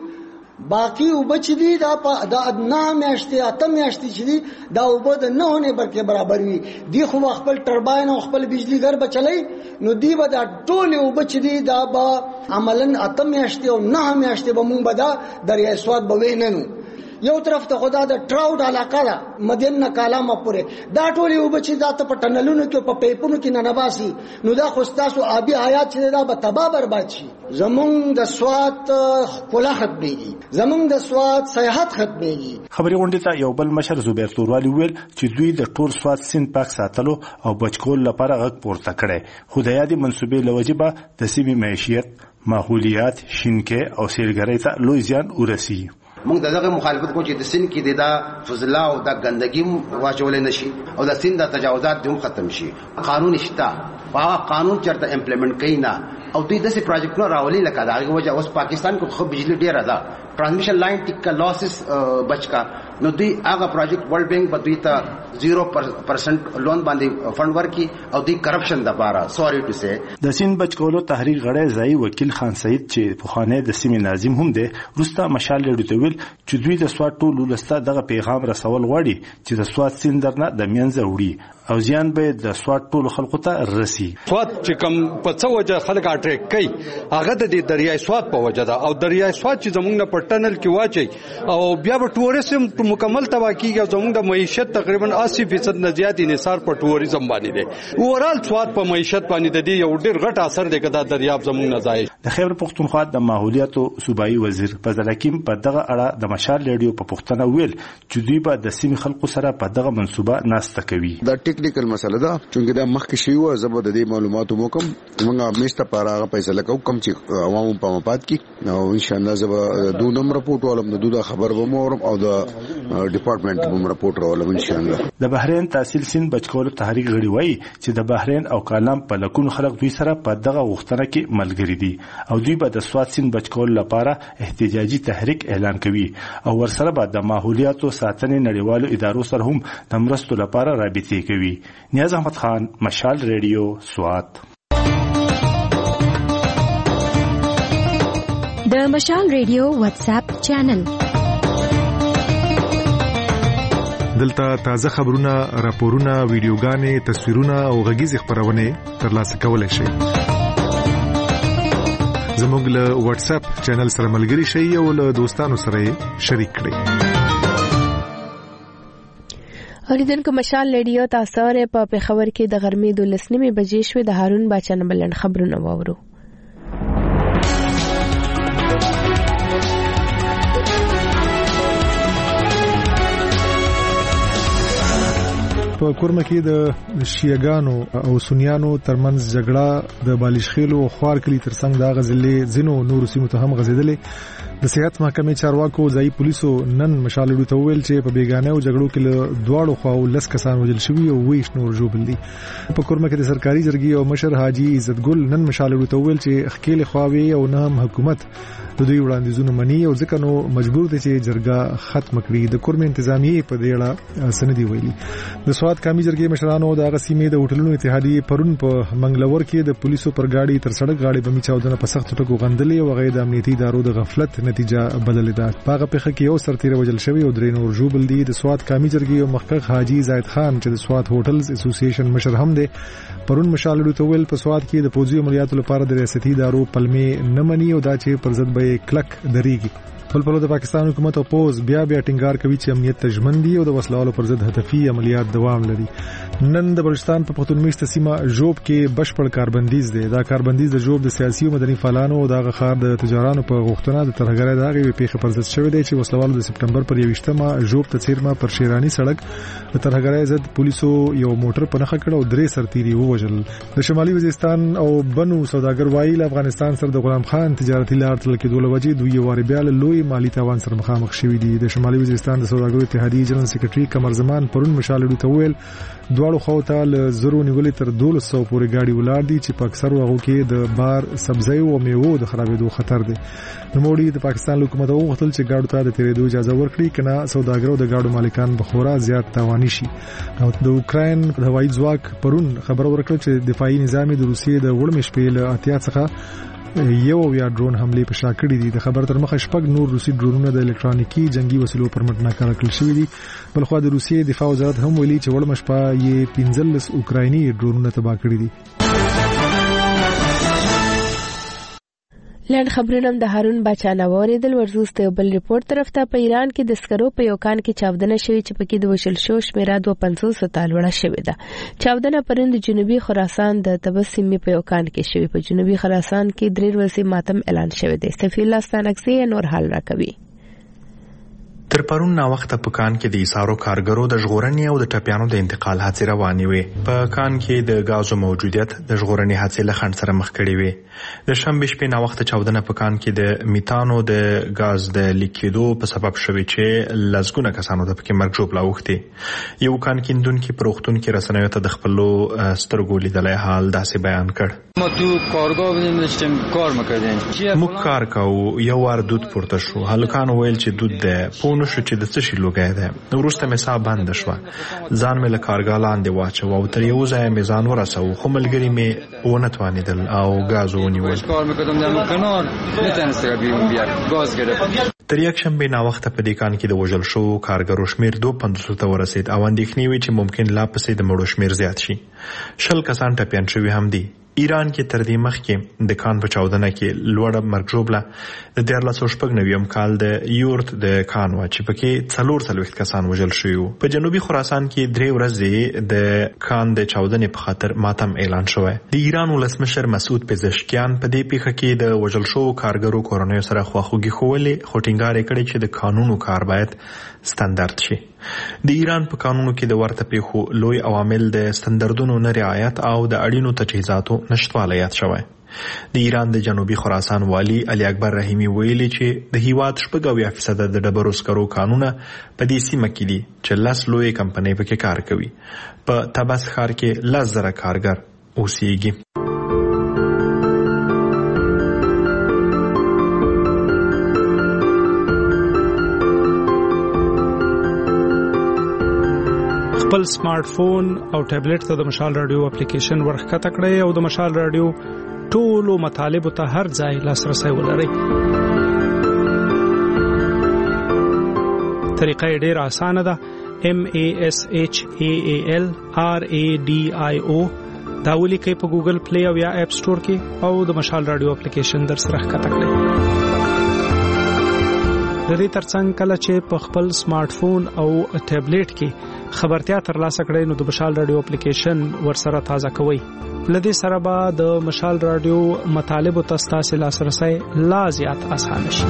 وبې باقی وبه چې دي دا په دا نه میاشتې اته میاشتې چې دي دا وبه د نه هونه برکه برابر وي. دی خو خپل ټرباین او خپل بجلی ګر بچلای نو دی به دا ټول وبه چې دي دا به عملاً اته میاشتې او نه میاشتې به مونږ به دا دریای سواد به ویننو. یو طرف ته خدا د ټراوډ علاقه ده مدین نه کالامه پورې دا ټولې وبه چې دا ته په ټنلونو کې په پیپونو کې نه نباسي نو دا خو ستاسو آبي حیات چې دا به تباہ برباد شي. زمونږ د سواد ښکلا ختمېږي، زمونږ د سواد سیاحت ختمېږي. خبري غونډې ته یو بل مشر زبیر توروالی ویل چې دوی د ټول سواد سیند پاک ساتلو او بچکول لپاره غږ پورته کړي. خو د یادې منسوبې لوجبه د سیمې معیشت، ماحولیات، شینکې او سیلګرۍ ته لوی زیان ورسي. موږ دغه مخالفت کوو چې د سین کې د فضلا او د ګندګي واچول نشي او د سین د تجاوزات هم ختم شي. قانون شته، هغه قانون چرته امپلیمنٹ کینا او دوی داسې پروجیکټونه راولي لکه دا وجه اوس پاکستان کو خو بجلی ډیره ده، ټرانسمیشن لاین ټیک لاسز بچکا نو دوی هغه پروجیکټ ورلد بینک په دوی ته زیرو پرسنٹ لون باندې فند ورکي او دوی کرپشن د بارا سوري ټو سي. د سین بچکولو تحریک غړی ځای وکیل خان سعید چې په خانه د سیمې ناظم هم دی روستا مشال لري ویل چې دوی د سواد ټولو لسته دغه پیغام رسول غواړي چې د سواد سین درنه د مینځه وړي او زیان به د سواد ټولو خلکو ته رسي. سواد چې کوم په څو وجه خلک اټریک کوي هغه د دریای سواد په وجه ده او دریای سواد چې زمونږ نه په ټنل کې واچي او بیا به ټوریزم مکمل تباہ کیږي. زمونږ د معیشت تقریبا اسی فیصد نه زیات انحصار په ټوریزم باندې دی. اورال سواد په معیشت باندې د دې یو ډېر غټ اثر دی کدا دریاب زمونږ نه ځای. د خیبر پښتونخوا د ماحولیاتو صوبایي وزیر فضل حکیم په دغه اړه د مشال ریډیو په پښتنه ویل چې دوی به د سیمې خلکو سره په دغه منصوبه ناسته کوي. دا ټیکنیکل مسله ده چې دا مخکې شی و زبر د دې معلوماتو مو کوم موږ میسته پاره فیصله کوو کوم چې عوامو په مپات کې نو ان شاء الله زبر دو نمبر رپورټ ولوم د دوه خبر به مو او د ډپارټمنټ به رپورټ ولوم ان شاء الله. د بحرین تحصیل سین بچکولو تحریک غړي وایي چې د بحرین او کالام په لکونو خلک دوی سره په دغه غوښتنه کې ملګری دي او دوی به د سواد سین بچکولو لپاره احتجاجي تحریک اعلان کوي او ورسره به د ماحولیاتو ساتنې نړیوالو ادارو سره هم د مرستو لپاره رابطې کوي. نیاز احمد خان، مشال ریډیو، سوات. د مشال ریډیو واتس اپ چینل دلته تازه خبرونه، راپورونه، ویډیوګانې، تصویرونه او غږیز خبرونه ترلاسه کولای شئ. زموږ له واتس اپ چینل سره ملګري شئ او له دوستانو سره شریک کړئ. اوریدونکو مشال ریډیو تاسو سره په پیښور کې د غرمې د لسنیمې بجې شوې د هارون باچا نبلن خبرونه واورو. په کورمه کې د شیعاګانو او سنیانو ترمنځ جګړه د بالشخیلو او خوار کلی ترڅنګ د غزلې زینو نور سیمو ته هم غزیدلې. د صحت محکمې چارواکو ځای پولیسو نن مشالړو ته ویل چې په بیگانه او جګړو کې له دواړو خواو لس کسان وژل شوي او ویش نور ژوبل دي. په کورمه کې د سرکاري جرګې او مشر حاجی عزت ګل نن مشالړو ته ویل چې خکېل خواوي او نه هم حکومت د دوی وړاندیزونه مني او ځکه نو مجبور دي چې جرګه ختم کړي. د کورمه انتظامیه په دې اړه سندې ویلي. د سواد قومي جرګې مشرانو د غسیمې د هوټلونو اتحادیې پرون په منګلور کې د پولیسو پر گاډي تر سړک غاړي بمی چاودنه په سخت ټکو غندلې او غیر د امنیتي ادارو د غفلت نتیجه بدلې ده. هغه په خکې یو سرتیر وجل شوی او درې نور ژوبل دي. د سواد قومي جرګې او محقق حاجی زاید خان چې د سواد هوټلز اسوسییشن مشر هم دی پرون مشالړو ته ویل په سواد کې د پوځي عملیاتو لپاره د ریاستي ادارو پلمې نه مني او دا چې پر ضد به کلک دریږي. بل په د پاکستان حکومت او پوز بیا بیا ټینګار کوي چې امنیت تضمین دي او د وسلوالو پر ضد هدفي عملیات دوام لري. نن د بلوچستان په پښتون میشته سیمه جوب کې بشپړ کاربندیز دی. دا کاربندیز د جوب د سیاسي او مدني فعالانو او د غخار د تجارانو په غوښتنه د ترهګرۍ دغه پیښه پر ضد شوې دی چې وسلوالو د سپټمبر پر یوشتمه جوب ته چیرمه پر شیرانی سړک د ترهګرۍ ضد پولیسو یو موټر په نخښه کړ او درې سرتیري ووژل. د شمالي وزیرستان او بنو سوداګر وایي افغانستان سره د غلام خان تجارتي لار تل کې دوه وجې دوی واري بیا لوی مالی تاوان سره مخامخ شوي دي. د شمالي وزیرستان د سوداګرو اتحادیې جنرال سیکریټري قمر زمان پرون مشالړو ته ویل دواړو خواو ته له زرو نیولې تر دولس سوه پورې گاډي ولاړ دي چې په اکثرو هغو کې د بار سبزی او میوو د خرابېدو خطر دی. نوموړي د پاکستان حکومت وغوښتل چې گاډو ته د تیرېدو اجازه ورکړي کنه سوداګرو د گاډو مالکان به خورا زیات تاواني شي. او د اوکراین د هوایي ځواک پرون خبر ورکړ چې دفاعي نظام د روسیې د وړمې شپې له اتیا څخه یو یا ډرون حمله په شا کړې دي. د خبر تر مخه شپږ نور روسي ډرونونه د الکترونیکي جنگي وسلو پر مټ ناکاره کړل شوي دي. بل خو د روسیې دفاع وزارت هم ویلي چې وړمه شپه یې پنځلس اوکرایني ډرونونه تباه کړي دي. لاند خبرونه د هارون باچا نووري دل ورزوسته بل ریپورت طرف ته په ایران کې د سکرو په یو کان کې چاودنه شوې چې پکې د وشل شو شمیره دوه پنځوس تالوړه شوې ده. چاودنه پرند جنوبي خراسان د تبسمی په یو کان کې شوې. په جنوبي خراسان کې درې ورځې ماتم اعلان شوی دی. سفیر الله ستانکسي نور حال راکوي. تر پرون نا وخت په کان کې د ایثارو کارګرو د ژغورنې او د ټپیانو د انتقال هڅې روانې وي. په کان کې د غازو موجودیت د ژغورنې هڅې له خنډ سره مخ کړي وي. د شنبه شپې نا وخت چاودنه په کان کې د میتانو د غاز د لیکیدو په سبب شوې چې لزګونه کسانو د پکې مرګ جوړ لاوختي. یو کان کیندونکو پروختون کې رسنیو ته د خپل سترګو لیدلای حال داسې بیان کړ. ما تو کارگاه بودیم داشتیم کار میکردیم. موږ کار کوو. یو وار دود پورته شو. هلکان ویل چې دود ده. پونه شو چې د څه شي لوګای ده. وروسته مې ساه بند شو. ځان مې له کارګاه لاندې واچو او تر یو ځای مې ځان ورسو خو ملګری مې ونه توانیدل او غاز ونیول. کار میکردم در کنار نتونستم بیرون بیارم. غاز گرفت. تر یک شنبه نا وخت په دې کان کې د وژل شو کارګرو شمیر دوه پنځوس ته ورسید او اندېښنې وي چې ممکن لا پسې د مړو شمیر زیات شي. شل کسان ټپیان شوي هم دي. ایران کې تر دې مخکې د کان په چاودنه کې لوړه مرګ ژوبله د دیارلس سوه شپږ نویم کال د یورت د کان وا چې پکې څلور څلوېښت کسان وژل شوي وو. په جنوبي خراسان کې درې ورځې د کان د چاودنې په خاطر ماتم اعلان شوی. د ایران ولسمشر مسعود پزشکیان په دې پیښه کې د وژل شوو کارګرو کورنیو سره خواخوږي ښوولې خو ټینګار یې کړی چې د قانونو کار باید ستاندرد شي. د ایران په قانونو کې د ورته پیښو لوی عوامل د ستاندردونو نه رعایت او د اړینو تجهیزاتو نشټوالی یاد شوی. د ایران د جنوبي خراسان والی علي اکبر رحیمی ویلي چې د هیواد شپږ اویا فیصده د ډبرو سکرو کانونه په دې سیمه کې دي چې لس لوی کمپنۍ پکې کار کوي. په تبس ښار کې لس زره کارګر اوسېږي. خپل سمارټ فون او ټابلیټ ته د مشال رادیو اپلیکیشن ورخکته کړئ او د مشال رادیو ټولو مطالبو ته هر ځای لاسرسی ولرئ. طریقه یې ډېره اسانه ده. M A S H A A L R A D I O دا ولیکئ په ګوګل پلی او یا اپ سټور کې او د مشال رادیو اپلیکیشن در سره ښکته کړئ. د دې ترڅنګ کله چې په خپل سمارټ فون او ټابلیټ کې خبرتیا ترلاسه کړئ نو د مشال رادیو اپلیکیشن ورسره تازه کوئ. لدې سره به د مشال رادیو مطالب او تاسو لاسرسي لا زیات اسانه شي.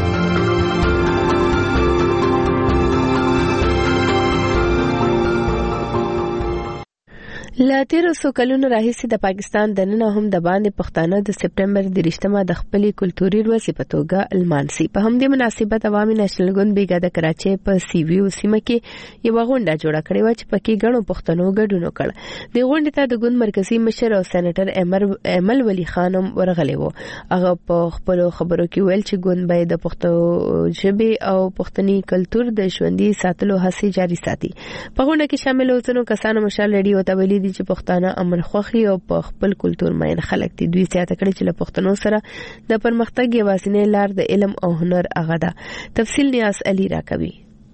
لا تیر څو کلونو راهیسې د پاکستان د نن هم د باندې پښتانه د سپټمبر د رښتما د خپل کلتوري ورځې په توګه المانسي. په همدې مناسبت عوامي نېشنل ګوند بیګا د کراچۍ په سی ویو سیمه کې یو غونډه جوړه کړې و چې پکې غنو پښتنو ګډون وکړ. د غونډې ته د ګوند مرکزی مشر او سېنیټر امل ولی خانم ورغلی و. هغه په خپل خبرو کې ویل چې ګوند باید د پښتو ژبې او پښتني کلتور د ژوندۍ ساتلو هڅې جاري ساتي. په غونډه کې شامل وو کسانو مشال رادیو ته ویلي چې پښتانه امن خوخي او په خپل کلتور مین خلک دي. دوی سیاته کړي چې له پښتنو سره د پرمختګ یوازینی لار د علم او هنر هغه ده. تفصیل نیاز علي راکوي.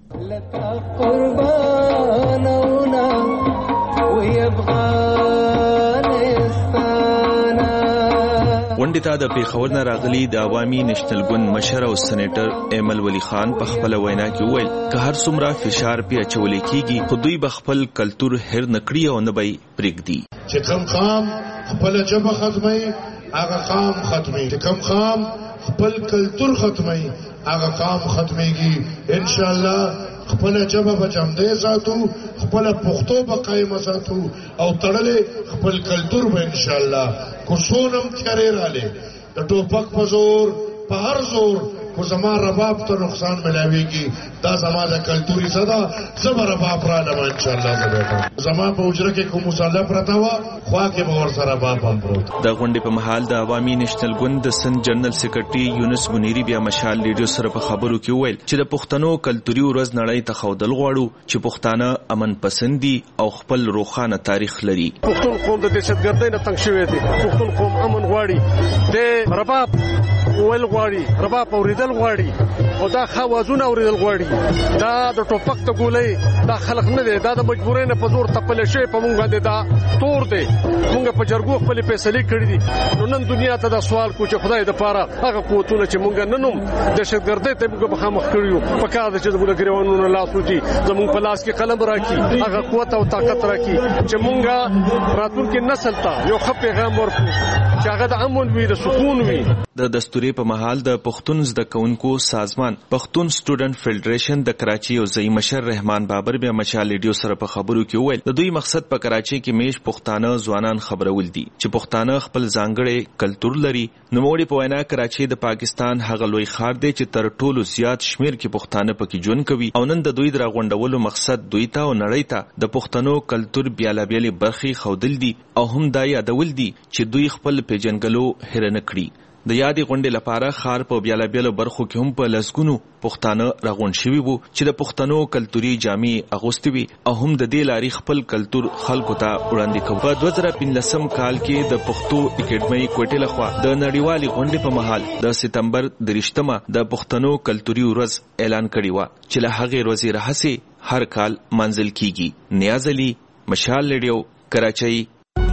ونډه ته د پیښور نه راغلي د عوامي نېشنل ګوند مشر او سېنیټر ایمل ولی خان په خپل وینا کې وویل که هر څومره فشار په اچول کېږي خو دوی به خپل کلتور هر نکړي او نه به پرېږدي. چې کوم خام خپل ژبه ختمي هغه خام ختمي، چې کوم خام خپل کلتور ختمي هغه خام ختميږي. ان شاء الله خپل ژبه به جمدې ساتو، خپل پښتو به قائم ساتو او تړلې خپل کلتور به ان شاء الله کو سونم تیارې رااله د ټوپک په زور په هر زور کو زما رباب ته نقصان ملاويږي. دا زما د کلتوري صدا زما رباب را لمن ان شاء الله زما زما په اجره کې کوم مصالحه پرتا و خوا کې به ور سره رباب هم پروت. د غونډې په محل د عوامي نېشنل ګوند د سند جنرال سېکرټري یونس منيري بیا مشال ریډیو سره په خبرو کې ویل چې د پښتنو کلتوري ورځ نړۍ ته خودل غواړو چې پښتانه امن پسندي او خپل روخانه تاریخ لري. پښتون قوم د دهشتګردۍ نه تنګ شوی دی. پښتون قوم امن غواړي، د رباب ول غواړي، رباب اوریدل غواړي او دا خوازونه اوریدل غواړي. دا د ټوپک ته ګولې دا خلق نه دی، دا د مجبورۍ نه په زور تپل شي په مونږ باندې دا تور دی. مونږ په جرګو خپل فیصله کړې دي. نو نن دنیا ته دا سوال کو چې خدای د پاره هغه قوتونه چې مونږ ننوم د شګردې ته موږ په مخ کړیو په کار د چې موږ ګریوانونو لاس وځي زموږ په لاس کې قلم راکړي هغه قوت او طاقت راکړي چې مونږ راتلونکي نسل ته یو ښه پیغام ورکړو چې هغه د امن وي، د سکون وي. د دستوري په محل د پښتون زده کوونکو سازمان پښتون سټوډنټ فیډریشن د کراچي او ځای مشر رحمان بابر بیا مشال ریډیو سره په خبرو کې وویل د دوی مقصد په کراچي کې میش پښتانه ځوانان خبرول دي چې پښتانه خپل ځانګړي کلتور لري. نوموړي په وینا کراچي د پاکستان هغه لوی ښار دی چې تر ټولو زیات شمیر کې پښتانه پکې ژوند کوي او نن د دوی د راغونډولو مقصد دوی ته او نړۍ ته د پښتنو کلتور بیلابېلې برخې خودل دي او هم دا یادول دي چې دوی خپل پیژنګلو هر نه کړي. د یادې غونډې لپاره خار په بیلابېلو برخو کې هم په لسګونو پښتانه راغونډ شوي وو چې د پښتنو کلتوري جامې اغوستې وي او هم د دې لارې خپل کلتور خلکو ته وړاندې کوي. په دوه زره پنځلسم کال کې د پښتو اکیډمۍ کوټې لخوا د نړیوالې غونډې په مهال د سپتمبر د رښتما د پښتنو کلتوري ورځ اعلان کړی و چې له هغې ورځې راهیسې هر کال منځل کیږي. نیاز علي، مشال ریډیو، کراچۍ.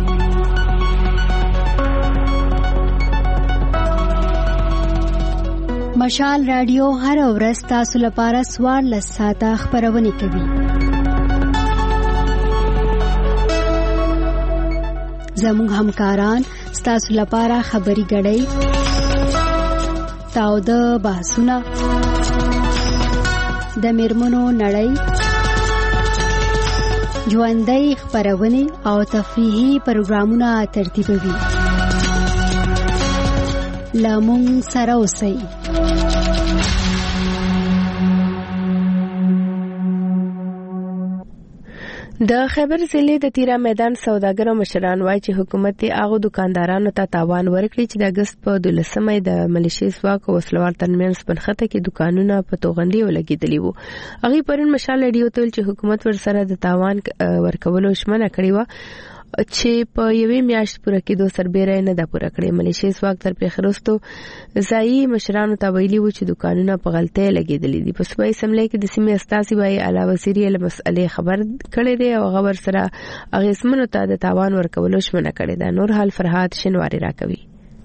مشال رادیو هر ورځ تاسو لپاره سوار لساته خبرونه کوي. زموږ همکاران تاسو لپاره خبري غړي تاو د بحثونه د میرمنو نړۍ ژوندۍ خبرونه او تفریحي پروګرامونه ترتیبوي. لامون سره اوسئ. د خیبر ضلع د تیرا میدان سوداګرو مشران وایي چې حکومت یې هغه دکاندارانو ته تاوان ورکړي چې د اگست په دولسمه د ملیشي ځواک او وسلوال ترمنځ پنخته کې دکانونه په توغندي ولګېدلي وو. هغه پرون مشال ریډیو ته چې حکومت ورسره د تاوان ورکولو شمنه کړې و چې په یوې میاشت پوره کېدو سربېره نه ده پوره کړې. ملیشي ځواک تر پیښرستو ځایي مشرانو ته ویلي وو چې دکانونه په غلطۍ لګېدلي دي. په صوبایي اسمبلۍ کې د سیمې استازي وايي اعلی وزیر یې له مسئلې خبر کړی دی او هغه ورسره اغېزمنو ته د تاوان ورکولو ژمنه کړې ده. نور حال فرهاد شینواري راکوي.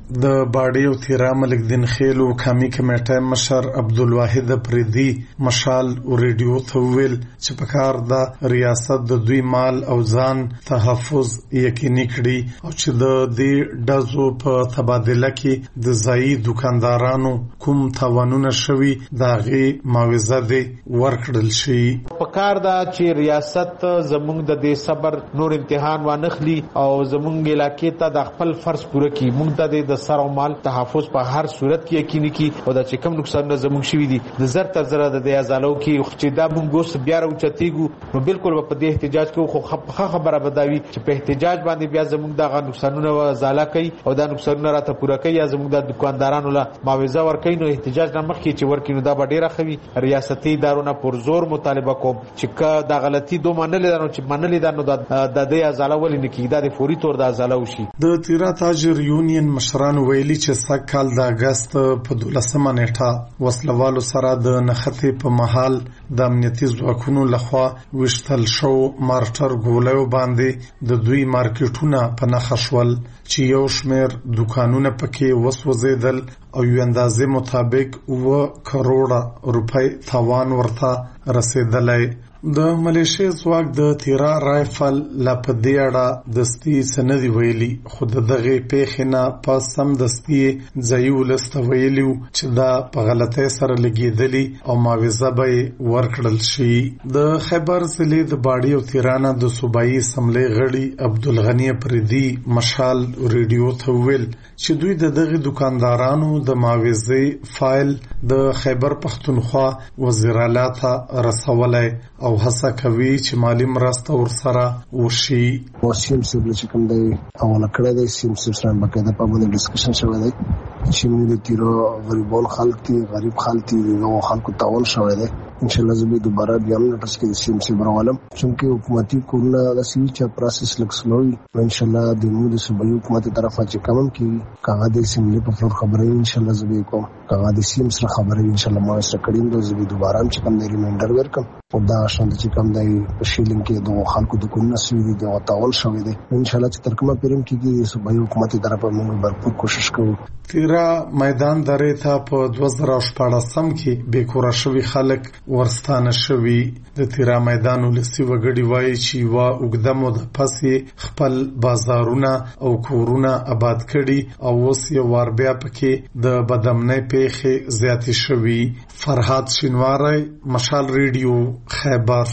د باډي او تیرا ملک دین خیل او قومي کمیټه مشر عبدالواحد پریدي مشال او ریډیو ته ویل چې په کار د ریاست د دوی مال او ځان تحفظ یقیني کړي او چې د دې ډزو په تبادله کې د ځایي دکاندارانو کوم تاوانونه شوي داغي معاوضه دې ورکړل شي. په کار دا چې ریاست زموږ د دې صبر نور امتحان وانخلي او زموږ علاقې ته د خپل فرض پوره کړي. موږ ته د سر او مال تحفظ په هر صورت کې یقیني کړي او دا چې کوم نقصان زموږ شوي دي د زر تر زر د دې ازالو کې چې دا موږ اوس بیا راوچتېږو نو بالکل په دې احتجاج کې خو خبره بداوي چې په احتجاج باندې بیا زموږ دغه نقصانونه ازاله کوي او دا نقصانونه راته پوره کوي یا زموږ د دکاندارانو له معاوضه ورکوي. نو احتجاج نه مخکې چې ورکوي نو دا به ډېره ښه وي. ریاستي ادارونه پر زور مطالبه کوم چې که دا غلطي دو منلې ده نو چې منلې ده نو د دې ازاله ولې نه کېږي، دا د فوري طور د ازاله وشي. د تیرا تاجر یونین مشران ویلي چې سږ کال د اګست په دولسمه نیټه وسلوالو سره د نښتې په مهال د امنیتي ځواکونو لخوا وشتل شو مارټر ګولیو باندې د دوی مارکیټونه په نښه شول چې یو شمېر دکانونه پکې وسوځېدل او یو اندازې مطابق اوه کروړه روپۍ تاوان ورته رسېدلی. د ملیشیا ځواک د تیرا رایفل لا په دې اړه دستي سندي ویلي خو د دغه پیښې نه پس سم دستي ځای ولست ویلو چې دا په غلطۍ سره لګیدلی او معاوضه به ورکړل شي. د خیبر ضلع د باډي او تیرانه د صوبایي اسمبلی غړي عبدالغنی پریدي مشال ریډیو ته ویل چې دوی د دغه دکاندارانو د معاوضې فایل د خیبر پختونخوا وزیر اعلی ته رسولای او هڅه کوي چې مالی مرسته ورسره وشي. وسیم سره چې کوم دی او لکړه د سیم سره باندې په باندې ډسکشن شوی دی چې موږ د تیرو غریبون خلک دي غریب خلک دي نو خلکو تعاون شوی دی. ان شاء الله زه به دوباره بیا هم نوټس کې د سیم سره برولم چې حکومتي کورونه د سویچ پروسس لکسلوي ان شاء الله د موږ د صوبایي حکومت طرفه چې کوم کې کاغه د سیملي په فلور خبرې ان شاء الله زه به کوم کاغه د سیم سره خبرې ان شاء الله ما سره کړم د زه به دوباره هم چې کوم د ریمایندر ورکم او دا شاند چې کوم د شیلینګ کې د خلکو د کورونه سوي دي او تعاون شوی دی. ان شاء الله چې تر کومه پیرم کې د صوبایي حکومت طرفه موږ برپور کوشش کوو. تیرا میدان درې ته په دوه زره شپاړسم کې بیکوره شوي خلک ورستانه شوي. د تیرا میدان ولسي وګړي وایي چې یوه اوږده موده پسې خپل بازارونه او کورونه آباد کړي او اوس یې وار بیا پکې د بدامنۍ پیښې زیاتې شوي. فرهاد شینواری مشال ریډیو خیبر.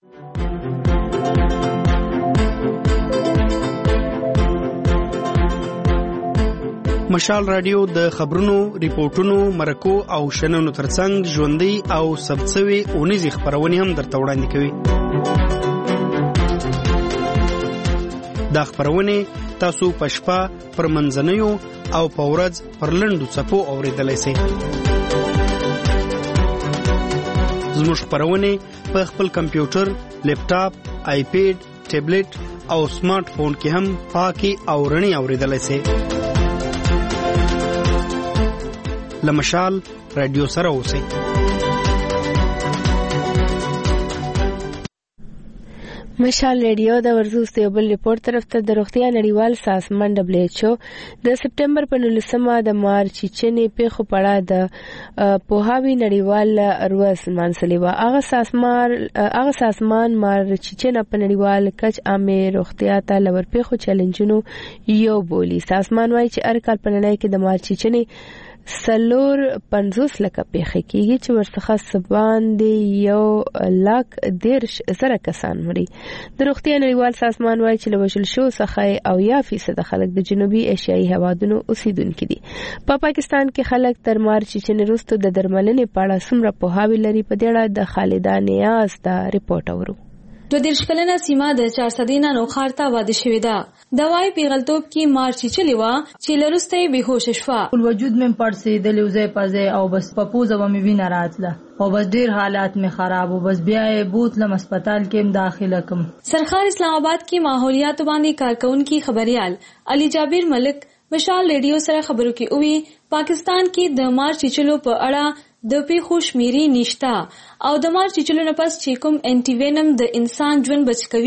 مشال رادیو د خبرونو، ریپورتونو، مرکو او شننو ترڅنګ ژوندۍ او ثبتسوي اونیزي خبرونه هم درته وړاندې کوي. دا خبرونه تاسو په شپه پر منځنیو او په ورځ پر لنډو څپو اوریدلای شئ. زموږ خبرونه په خپل کمپیوټر، لیپټاپ، آیپیډ، ټابلیټ او سمارټ فون کې هم پاکي او رڼي اوریدلای شئ. لمشال رادیو سره اوسئ. مشال ریډیو د ورزوست یو بل ریپورت طرف ته د روغتیا نړیوال سازمان دبليو ایچ او د سپټمبر په نولسمه د مارچ چینی پیښو په اړه د پوهاوی نړیوال ورځ منځلې و. هغه سازمان هغه سازمان مارچ چینه په نړیوال کچ عامه روغتیا ته لور پیښو چیلنجونو یو بولی. سازمان وايي چې هر کال په نړۍ کې د مارچ چینی سلور پنځوس لکه پیښې کېږي چې ورڅخه سبان دی یو لاک دیرش زره کسان مري. د روغتیا نړیوال سازمان وايي چې له وژل شو څخه او یا فیصد خلک د جنوبي ایشیایي هوادونو اوسیدونکي دي. په پاکستان کې خلک تر مارچ چې نرستو د درملنې په اړه څومره پوهاوی لري په دې اړه د خالده نیاز دا ریپورت اورو. دو دیرش کلنه سیما د چار سدینا نو خارتا واده شوې ده. دوايي پیغلتوب کې مارچ چلی و چې لرسته به هوش شوا. ټول وجود مې پړسې د لوزې پځې او بس پپوزه و مې وینې راتله او بس ډیر حالات مې خراب او بس بیا بوتلم هسپتال کې داخله کم. سرخار اسلام آباد کې ماحولیات باندې کارکونکو خبريال علي جابر ملک مشال ریډیو سره خبرو کې وی پاکستان کې د مارچ چلو په اړه د پیښو شمیرې نشتا او د مارچ چلو نه پس چې کوم انټي وینم د انسان ژوند بچ کوي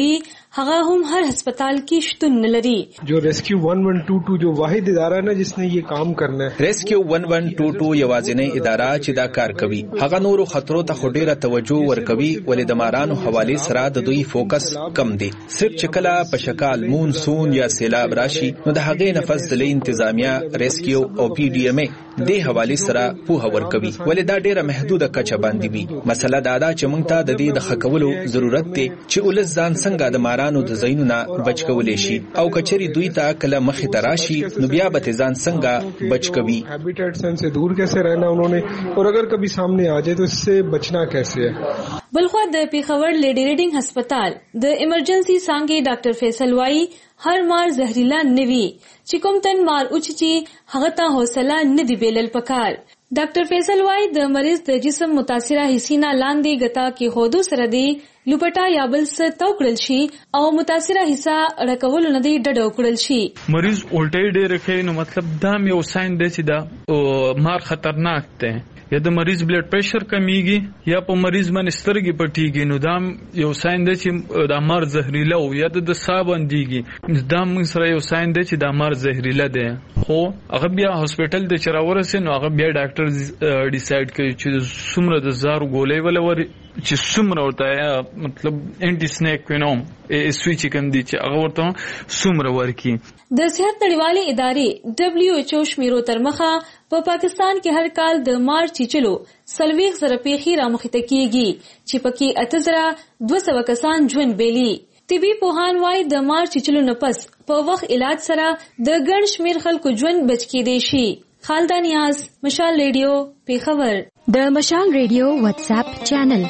هغه هم هر هسپتال کې شتون نه لري. जो rescue one one two two जो वाहिद इदारा है जिसने ये काम करना है. Rescue one one two two یوازینی اداره چې دا کار کوي. هغه نورو خطرو ته خډيره توجه ورکوي ولې د مارانو حواله سره د دوی فوکس کم دی. صرف چې کله په شکل مونسون یا سیلاب راشي نو د هغې نفس د انتظامیه ریسکیو او پی ډی ایم د حواله سره په هور کوي ولې دا ډیره محدوده کچه باندې وي. مسله دا ده چې موږ ته د دې د خکولو ضرورت دی چې ولز ځان څنګه د مارانو د زینونو بچ کولې شي او کچري دوی ته کله مخې ته راشي نو بیا به ځان څنګه بچ کوي. Habitat से दूर कैसे रहना उन्होंने और अगर कभी सामने आ जाए तो इससे बचना कैसे है. بلخوا د پیښور لیډی ریډینګ هسپتال د ایمرجنسي څنګه ډاکټر فیصل وای هر مار زهريلا نوي چې کوم تن مار اوچي هغه ته حوصله نه دی بیلل پکار. ډاکټر فیصل وای د مریض د جسم متاثره حصینا لاندې غتا کې هودو سره دی لوپټا یا بل څه توکړل شي او متاثره حصہ رکول نه دی ډډو کړل شي. مریض الټی ډېر کوي نو مطلب دا یو ساين دی چې دا مار خطرناک دی. یا د مریض بلډ پریشر کمیږي یا په مریض باندې سترګې پټیږي نو دا یو ساين دی چې دا مار زهريلا او یا د صاب انديږي دا موږ سره یو ساين دی چې دا مار زهريلا دی. خو هغه بیا هسپټل د چراورسه نو هغه بیا ډاکټر ډیسایډ کوي چې څومره د زارو ګولې ولور چې څومره ورته مطلب انټي سنیک وینوم ای سویچ کوم دي چې هغه ورته څومره ورکی. د صحت نړیوالې ادارې دبليو ایچ او شمیرو تر مخه په پاکستان کې هر کال د مار چیچلو سلويخ زره پیخي را مخته کیږي چې پکې اتزره دوه سوه کسان ژوند بیلي. طبي پوهان وايي د مار چیچلو نه پس په وخت علاج سره د ګڼ شمیر خلکو ژوند بچ کېدی شي. خالده نیاز، مشال ریډیو، پیښور. د مشال ریډیو واتس اپ چینل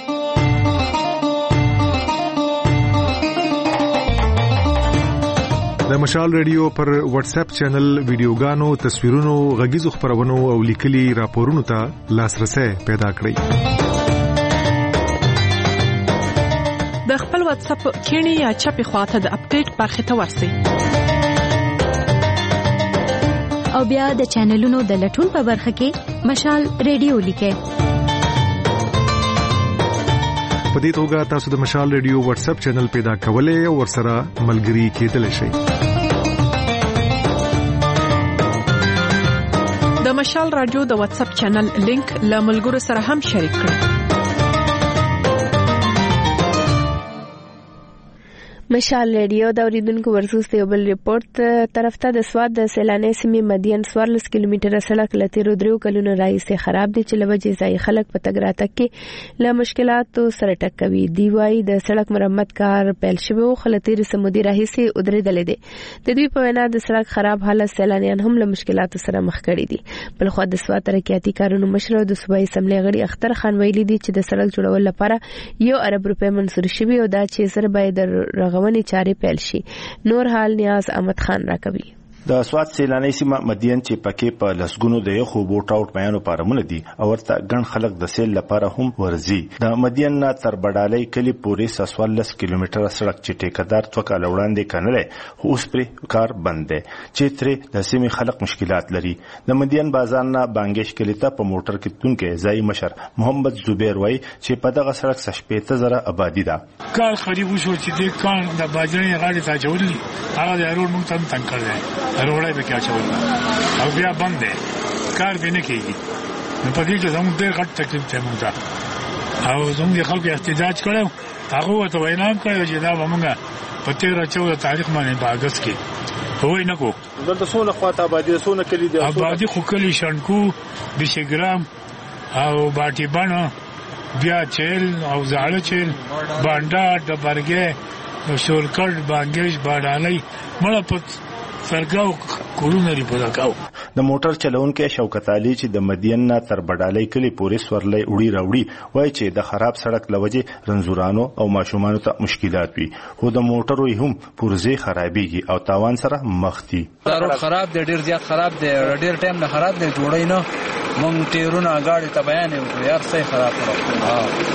د مشال ریډیو پر واتس اپ چینل ویډیوګانو، تصویرونو، غږیزو خبرونو او لیکلي راپورونو ته لاسرسي پیدا کړئ. د خپل واتس اپ کینی یا چپی خواته د اپډیټ برخه ته ورسئ او بیا د چینلونو د لټون په برخه کې مشال ریډیو لیکئ. په دې توګه تاسو د مشال ریډیو واتس اپ چینل پیدا کولای او ورسره ملګري کېدلی شئ. د مشال رادیو د واتس اپ چینل لینک له ملګرو سره هم شریک کړئ. مشال ریډیو د اوریدونکو ورسوس یو بل ریپورت طرف ته د سواد د سیلاني سیمې مدین څوارلس کیلومتره سړک لته رودریو کلونو راځي خراب دي چې لوجه ځای خلک په تګ راتګ کې له مشکلاتو سره ټک کوي. دی وايي د سړک مرمت کار پیل شوی او خلتیر سمودي راهيسي ودرېدل دي. د دوی په وینا د سړک خراب حالت سیلانیان هم له مشکلاتو سره مخ کړي دي. بل خو د سواد ترقیاتي کارونو مشر د صوبایي سملې غړي اختر خان ویلي دي چې د سړک جوړول لپاره یو ارب روپے منظور شوی او دا چې سره باید رغونی چاري پیل شي. نور حال نیاز احمد خان راکوي. د سواد سیلاني سیمه مدین چې پکې په لسګونو د یخو بوټ اوټ میانو پارمل دي او ورته ګڼ خلک د سیل لپاره هم ورزي. د مدین نه تر بډالۍ کلی پورې څوارلس کیلومتره سړک چې ټیکدار توکل وړاندې کنله خو اوس پر کار بند دي چې تر د سیمې خلک مشکلات لري. د مدین بازار نه بانګش کلی ته په موټر کې تونکې ځای مشر محمد زبیر وای چې په دغه سړک شپږ زره آبادی ده. کار خريب شو چې د کان د باجرې غاړې ته جوړلی هغه د روډ مونږ ته تنګ کړل. روړای به کیا چول او بیا بند دی کار به نه کیږي. نو په دې کې زموږ ډېر غټ تکلیف دی موږ ته او زموږ خلکو احتجاج کړو هغه ته وینا کړو چې دا موږ په تیره چوده تاریخ باندې په اگست کې وای نه کو دلته څونه خواته آبادی څونه کلی دی آبادی خو کلی شنکو بشګرام او باټي بانو بیا چیل او زاړه چیل باندې د برګه شورکړ بانګش باډالۍ مړه پت سرګاو کورونه لري په داکاو. د موټر چلونکو شوکت علي چې د مدین نه تر بډالۍ کلی پورې سورلې وړي راوړي وای چې د خراب سړک لوجه رنزورانو او ماشومانو ته مشکلات وي خو د موټرو هم پرځي خرابيږي او تاوان سره مخ دي. روډ خراب دی ډیر زیات خراب دی ډیر ټایم نه خراب دی جوړای نه مونږ ټیرونه غاړي ته بیان یو یار څه خراب کړو.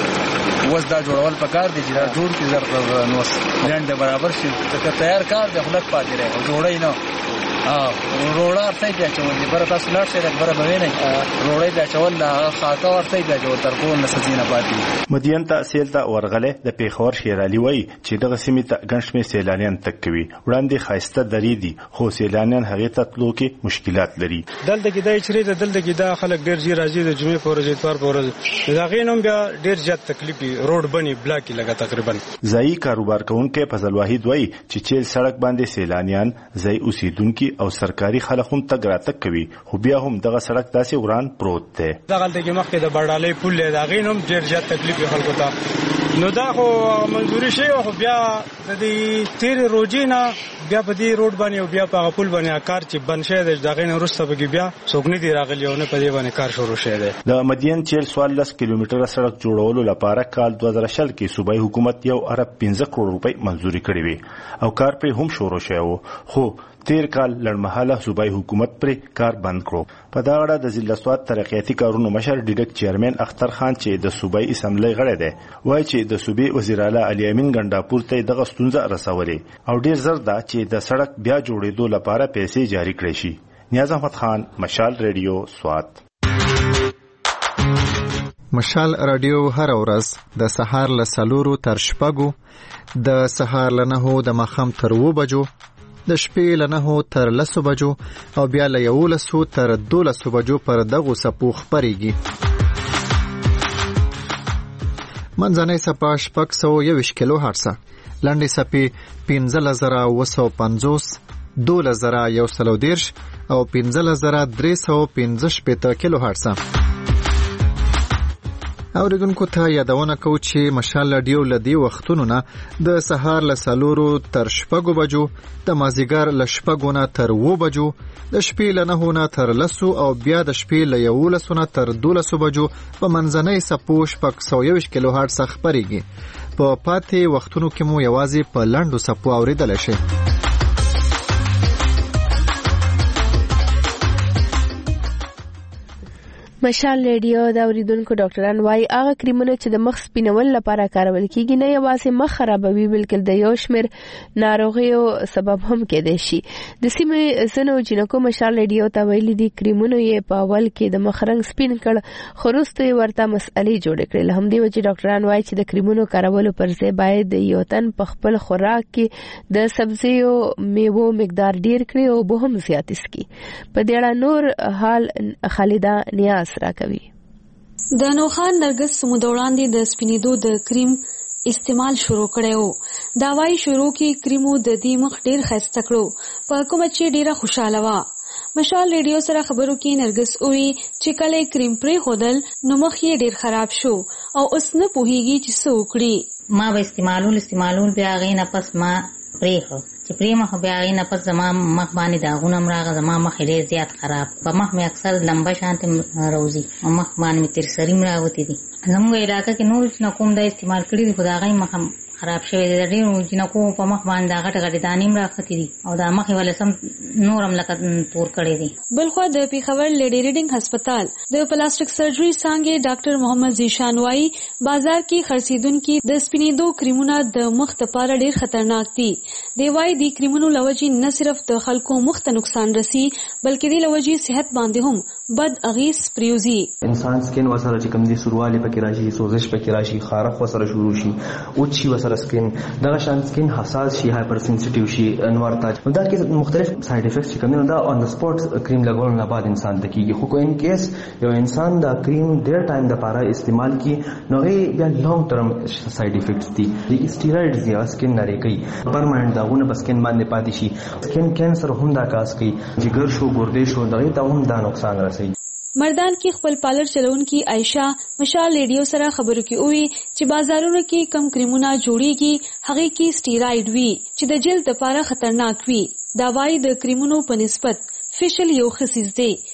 ها وځ دا جوړول پکار دي چې دا جوړ کی زر نو لند برابر شي ته تیار کار دی خلک پاتې راځي جوړای نه اه روړه ارته بیا چول دي بر تاسو لاړ شئ بر به نه روړې بیا چول لا خاطه ورته بیا چول تر کو نه سزینه پاتې مدین تحصیل ته ورغله د پیښور شیرالي وای چې دغه سیمې ته ګنشمه سیلانیان تک کوي وړاندې خاصه درې دي خو سیلانیان هغه ته تلو کې مشکلات لري دلته کې دای چره د دلته کې دا خلک ډیر زی راځي د جمعې پر ورځ اتوار پر ورځ دا غینوم بیا ډیر زیات تکلیفي روډ بني بلاک لګا تقریبا ځای کاروبار کوونکې فضل واحد وای چې چیل سړک باندې سیلانیان ځای اوسیدونکو او سرکاري خلک هم تګ راتګ کوي خو بیا هم دغه سړک داسې وران پروت دی دغه دغه مخکې د بړډالې پل له دا غینوم ډیر زیات تکلیف خلکو ته نو دا خو منځوري شي خو بیا د دې تیر روجینا بیا په دې روډ باندې او بیا په پل باندې کار چې بن شه د دغه نه ورسته به بیا څوک نه دی راغلی او نه په دې باندې کار شروع شوی دی د مدین چیل څوارلس کیلومتره سړک جوړولو لپاره کال دوه زره شل کې صوبایي حکومت یو ارب پنځه کروڑ روپۍ منځوري کړې وي او کار پرې هم شروع شوی خو تیر کال لړمحاله صوبایي حکومت پر کار بند کړو په دا اړه د ضلع سواد ترقیاتي کارونو مشر ډیډک چیرمن اختر خان چې د صوبایي اسمبلی غړی دی وایي چې د صوبې وزیر اعلی علي امین ګنڈاپور ته دغه ستونزه رسولې او ډیر زر دا چې د سړک بیا جوړېدو لپاره پیسې جاری کړې شي نیاز احمد خان مشال ریډیو سواد مشال رادیو هر ورځ د سهار له سلورو تر شپږو د سهار له نهو د ماښام تر اوو بجو د شپې له نهو تر لسو بجو او بیا له یولسو تر دولسو بجو پر دغو څپو خپرېږي. منځنۍ څپه شپږ سوه یوویشت کیلو هرڅه، لنډې څپې پنځلس زره اووه سوه پنځوس، دولس زره یو سل او دېرش او پنځلس زره درې سوه پنځه شپېته کیلو هرڅه. اوریدونکو ته یادونه کوو چې مشال رادیو له دې وختونو نه د سهار له څلورو تر شپږو بجو، د مازدیګر له شپږو نه تر اوو بجو، د شپې له نهو نه تر لسو او بیا د شپې له یولسو نه تر دولسو بجو په منځنۍ څپو شپږ سوه یوویشت کیلو هرڅه خپرېږي. په پاتې وختونو کې مو یوازې په لنډو څپو اورېدلی شئ. مشال ریډیو د اوریدونکو ډاکټران وايي هغه کریمونه چې د مخ سپینول لپاره کارول کیږي نه یوازې مخ خرابوي بلکې د یو شمېر ناروغیو سبب هم کېدای شي. د سیمې ځینو جنکو مشال ریډیو ته ویلي دي کریمونو یې په اول کې د مخ رنګ سپین کړ، خو وروسته یې ورته مسئلې جوړې کړې. له همدې وجې ډاکټران وايي چې د کریمونو کارولو پر ځای باید یو تن په خپل خوراک کې د سبزیو میوو مقدار ډیر کړي او اوبه هم زیات څښي. په دې اړه نور حال خالده نیاز راکوي. د نوخان نرګس موده وړاندې د سپینېدو د کریم استعمال شروع کړو. دا وايي شروع کې کریمو د دې مخ ډیر ښایسته کړو، په کومه چې ډیره خوشاله وه. مشال ریډیو سره خبرو کې نرګس وی چې کله کریم پرې خودل نو مخ یې ډیر خراب شو او اوس نه پوهیږي چې څه وکړي. ما به استعمالول استعمالول بیا غي نه پس ما پرې خو چې پرې مخ بیا غي نه پس زما مخ باندې داغونه مراغه زما مخ ډیر زیات خراب په مخ مې اکثر لمبه شانت روزي او مخ باندې تر سری مراوتی دي. زموږ علاقې کې نور څه کوم دا استعمال کړی دی خدای مخ خراب شوی دی. ډیر جنکو په مخ باندې غټ غټ دانې مراختی دي او دا مخ ولې سم نورم لکه تور کړی دی. بلخو د پیښور لیډي ریډینګ هسپتال د پلاستیک سرجری څنګه ډاکټر محمد زیشان وايي بازار کې خرڅیدونکو د سپینېدو کریمونه د مخ لپاره ډیر خطرناک دي. دی وايي د کریمونو لوجې نه صرف د خلکو مخ ته نقصان رسي بلکې د لوجې صحت باندې هم بد اغیز پریوزي. انسان سکین وسره چې کوم دي سرواله پکې راشي، سوزش پکې راشي، خارخ وسره شروع شي او چی وسره سکین دا شان سکین حساس شي، هایپر سنسټیو شي، انوار تاج دا کې مختلف ساید افیکټس چې کوم دا اون د سپوټ کریم لګول نه بعد انسان ته کیږي. خو کو ان کیس یو انسان دا کریم ډیر ټایم د لپاره استعمال کی نو یې بیا لانګ ټرم ساید افیکټس دي. د سټیرايډز یا سکین نری کوي، پرمننت داغونه په سکین باندې پاتې شي، سکین کینسر هم دا کاس کوي، جګر شو، ګردې شو، دغه ته هم دا نقصان رسي. مردان کې خپل پالر چلونکي عائشہ مشال ریډیو سره خبرو کې وی چې بازارونو کې کم کریمونه جوړیږي هغه کې سټیرايډ وی چې د جلد لپاره خطرناک وي. دا وايي د کریمونو په نسبت فیشل یو خصیص دی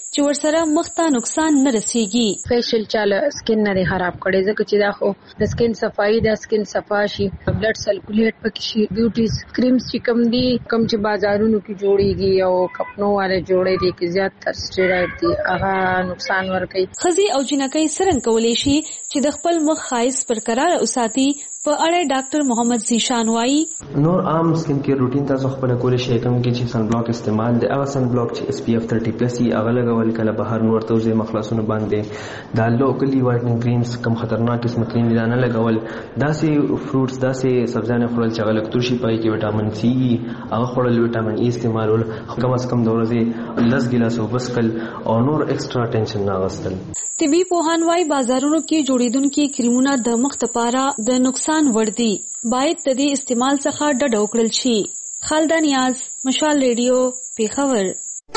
چې ورسره مخ ته نقصان نه رسیږي. فیشل چاله سکن نه خراب کړي ځکه چې دا خو د سکن صفائی د سکن صفا شي، بلډ سرکولیټ پکې شي. بیوټي کریمز چې کوم دي کوم چې بازارونو کې جوړيږي او کپنو والے جوړې دي کې زیات تر سټیرايډ دي، هغه نقصان ورکوي. خزي او جنکۍ څرنګه کولی شي چې د خپل مخ خایس برقرار اوساتي په اړه ډاکټر محمد زیشان وایي. نور عام سکن کیر روټین تاسو خپل کولی شئ کوم کې چې سن بلاک استعمال دی، هغه سن بلاک چې اس پی اف تیرټي پلس ای هغه لګول کله بهر نور توزه مخلصونه باندې دا لوکلی وایټنینګ کریمز کم خطرناک قسم کریم نه لګول. داسې فروټس داسې سبزیانه خورل چې هغه لکتور شي پای کې وټامین سی هغه خورل، وټامین ای استعمالول، کم از کم د ورځې لس ګیلاس اوبه څښل او نور ایکسترا ټینشن نه اخیستل. طبي پوهان وايي بازارونو کې جوړیدونکي کریمونه د مخ لپاره د نقصان وړ دي، باید د دې استعمال څخه ډډه وکړل شي. خالده نیاز، مشال ریډیو، پیښور.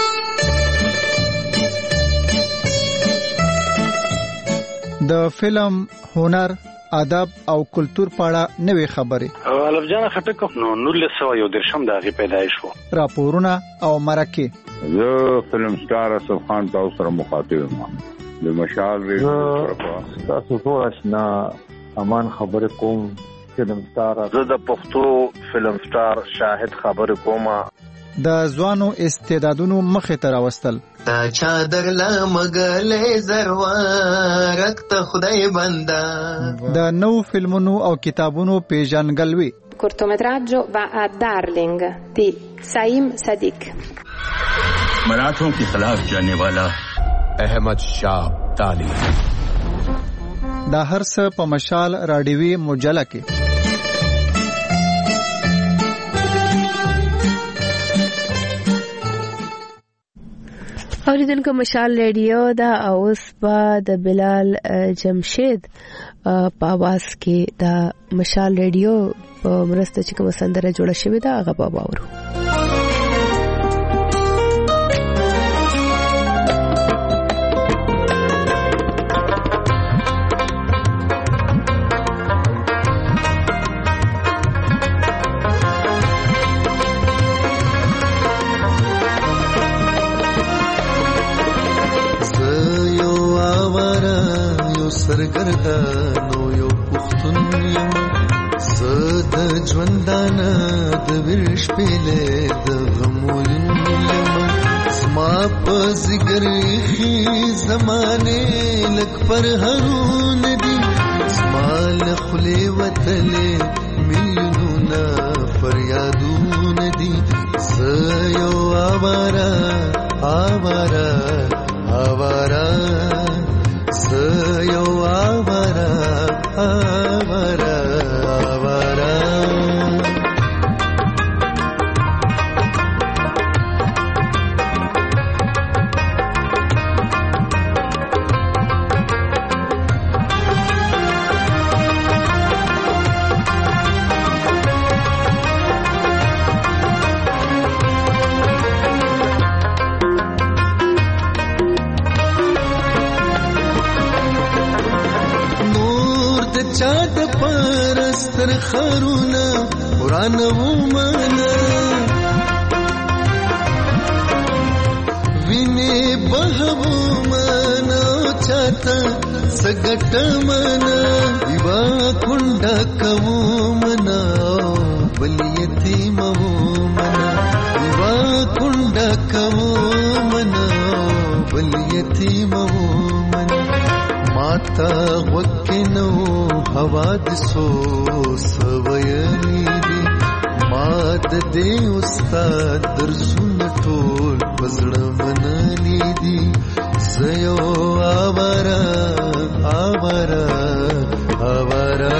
د فلم، هنر، ادب او کلچر په اړه نوې خبرې. الف جان خټک نو نولس سوه یو درشم د هغې پیدایش و. راپورونه او مرکې. زه فلم سټار اسف خان تاسو سره مخاطب یم. د مشال ریډیو تاسو ټول آشنا امان خبره کوم. فلم سټار زه د پښتو فلم سټار شاهد خبره کوم. د ځوانو استعدادونو مخې ته راوستل. تا چادر لمګلې زروارک ته خدای بندا. د نو فلمونو او کتابونو پیژنګلوي. cortometraggio va a Darling di Saim Sadiq. मराठों के खिलाफ जाने वाला احمد شاه ابدالي. دا هر څه په مشال راډیوي مجله کې. اوریدونکو مشال ریډیو دا اوس په د بلال جمشید په आवाज کې دا مشال ریډیو په مرسته چې کوم سندره جوړه شوې ده هغه به باورو. سرګردانو یو پښتون یم، زه د ژوندانه د ویرش پیلې د غمولین یم. زما په ځیګر ایښي زمانې لږ پرهرونه دي، زما له خولې وتلې میلیونونه فریادونه دي. زه یو آواره آواره آواره یو آواره آواره آواره. چاد پرستر خرونا قرآن ومانا ویني بهو مانا چاته سګټ مانا دیوا کونډه کوو منا بل یتیم وو منا دیوا کونډه کوو منا بل یتیم وو منا ماتا وکنو حوادثو سویلی دی ماد دی استاد درسون ټول پزړه منلی دی. زيو آوارا آوارا آوارا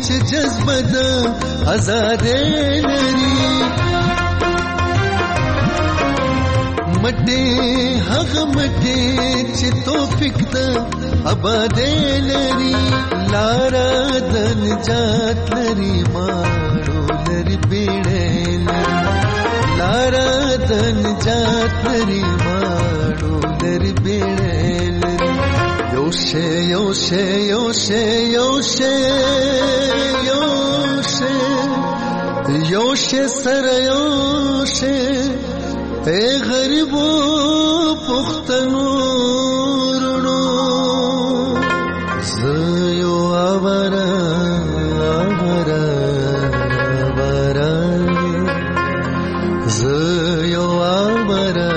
آزادې لري مټه هغه مټه چې توفیق ده آباده لري لارا د نجات لري ماړو لري بیړې لارا د نجات لري ماړو لري بیړې یوشه یوشه یوشه یوشه یوشه یوشه سره یوشه اے غریبو پختنو رونو زیو آورا آورا آورا زیو آورا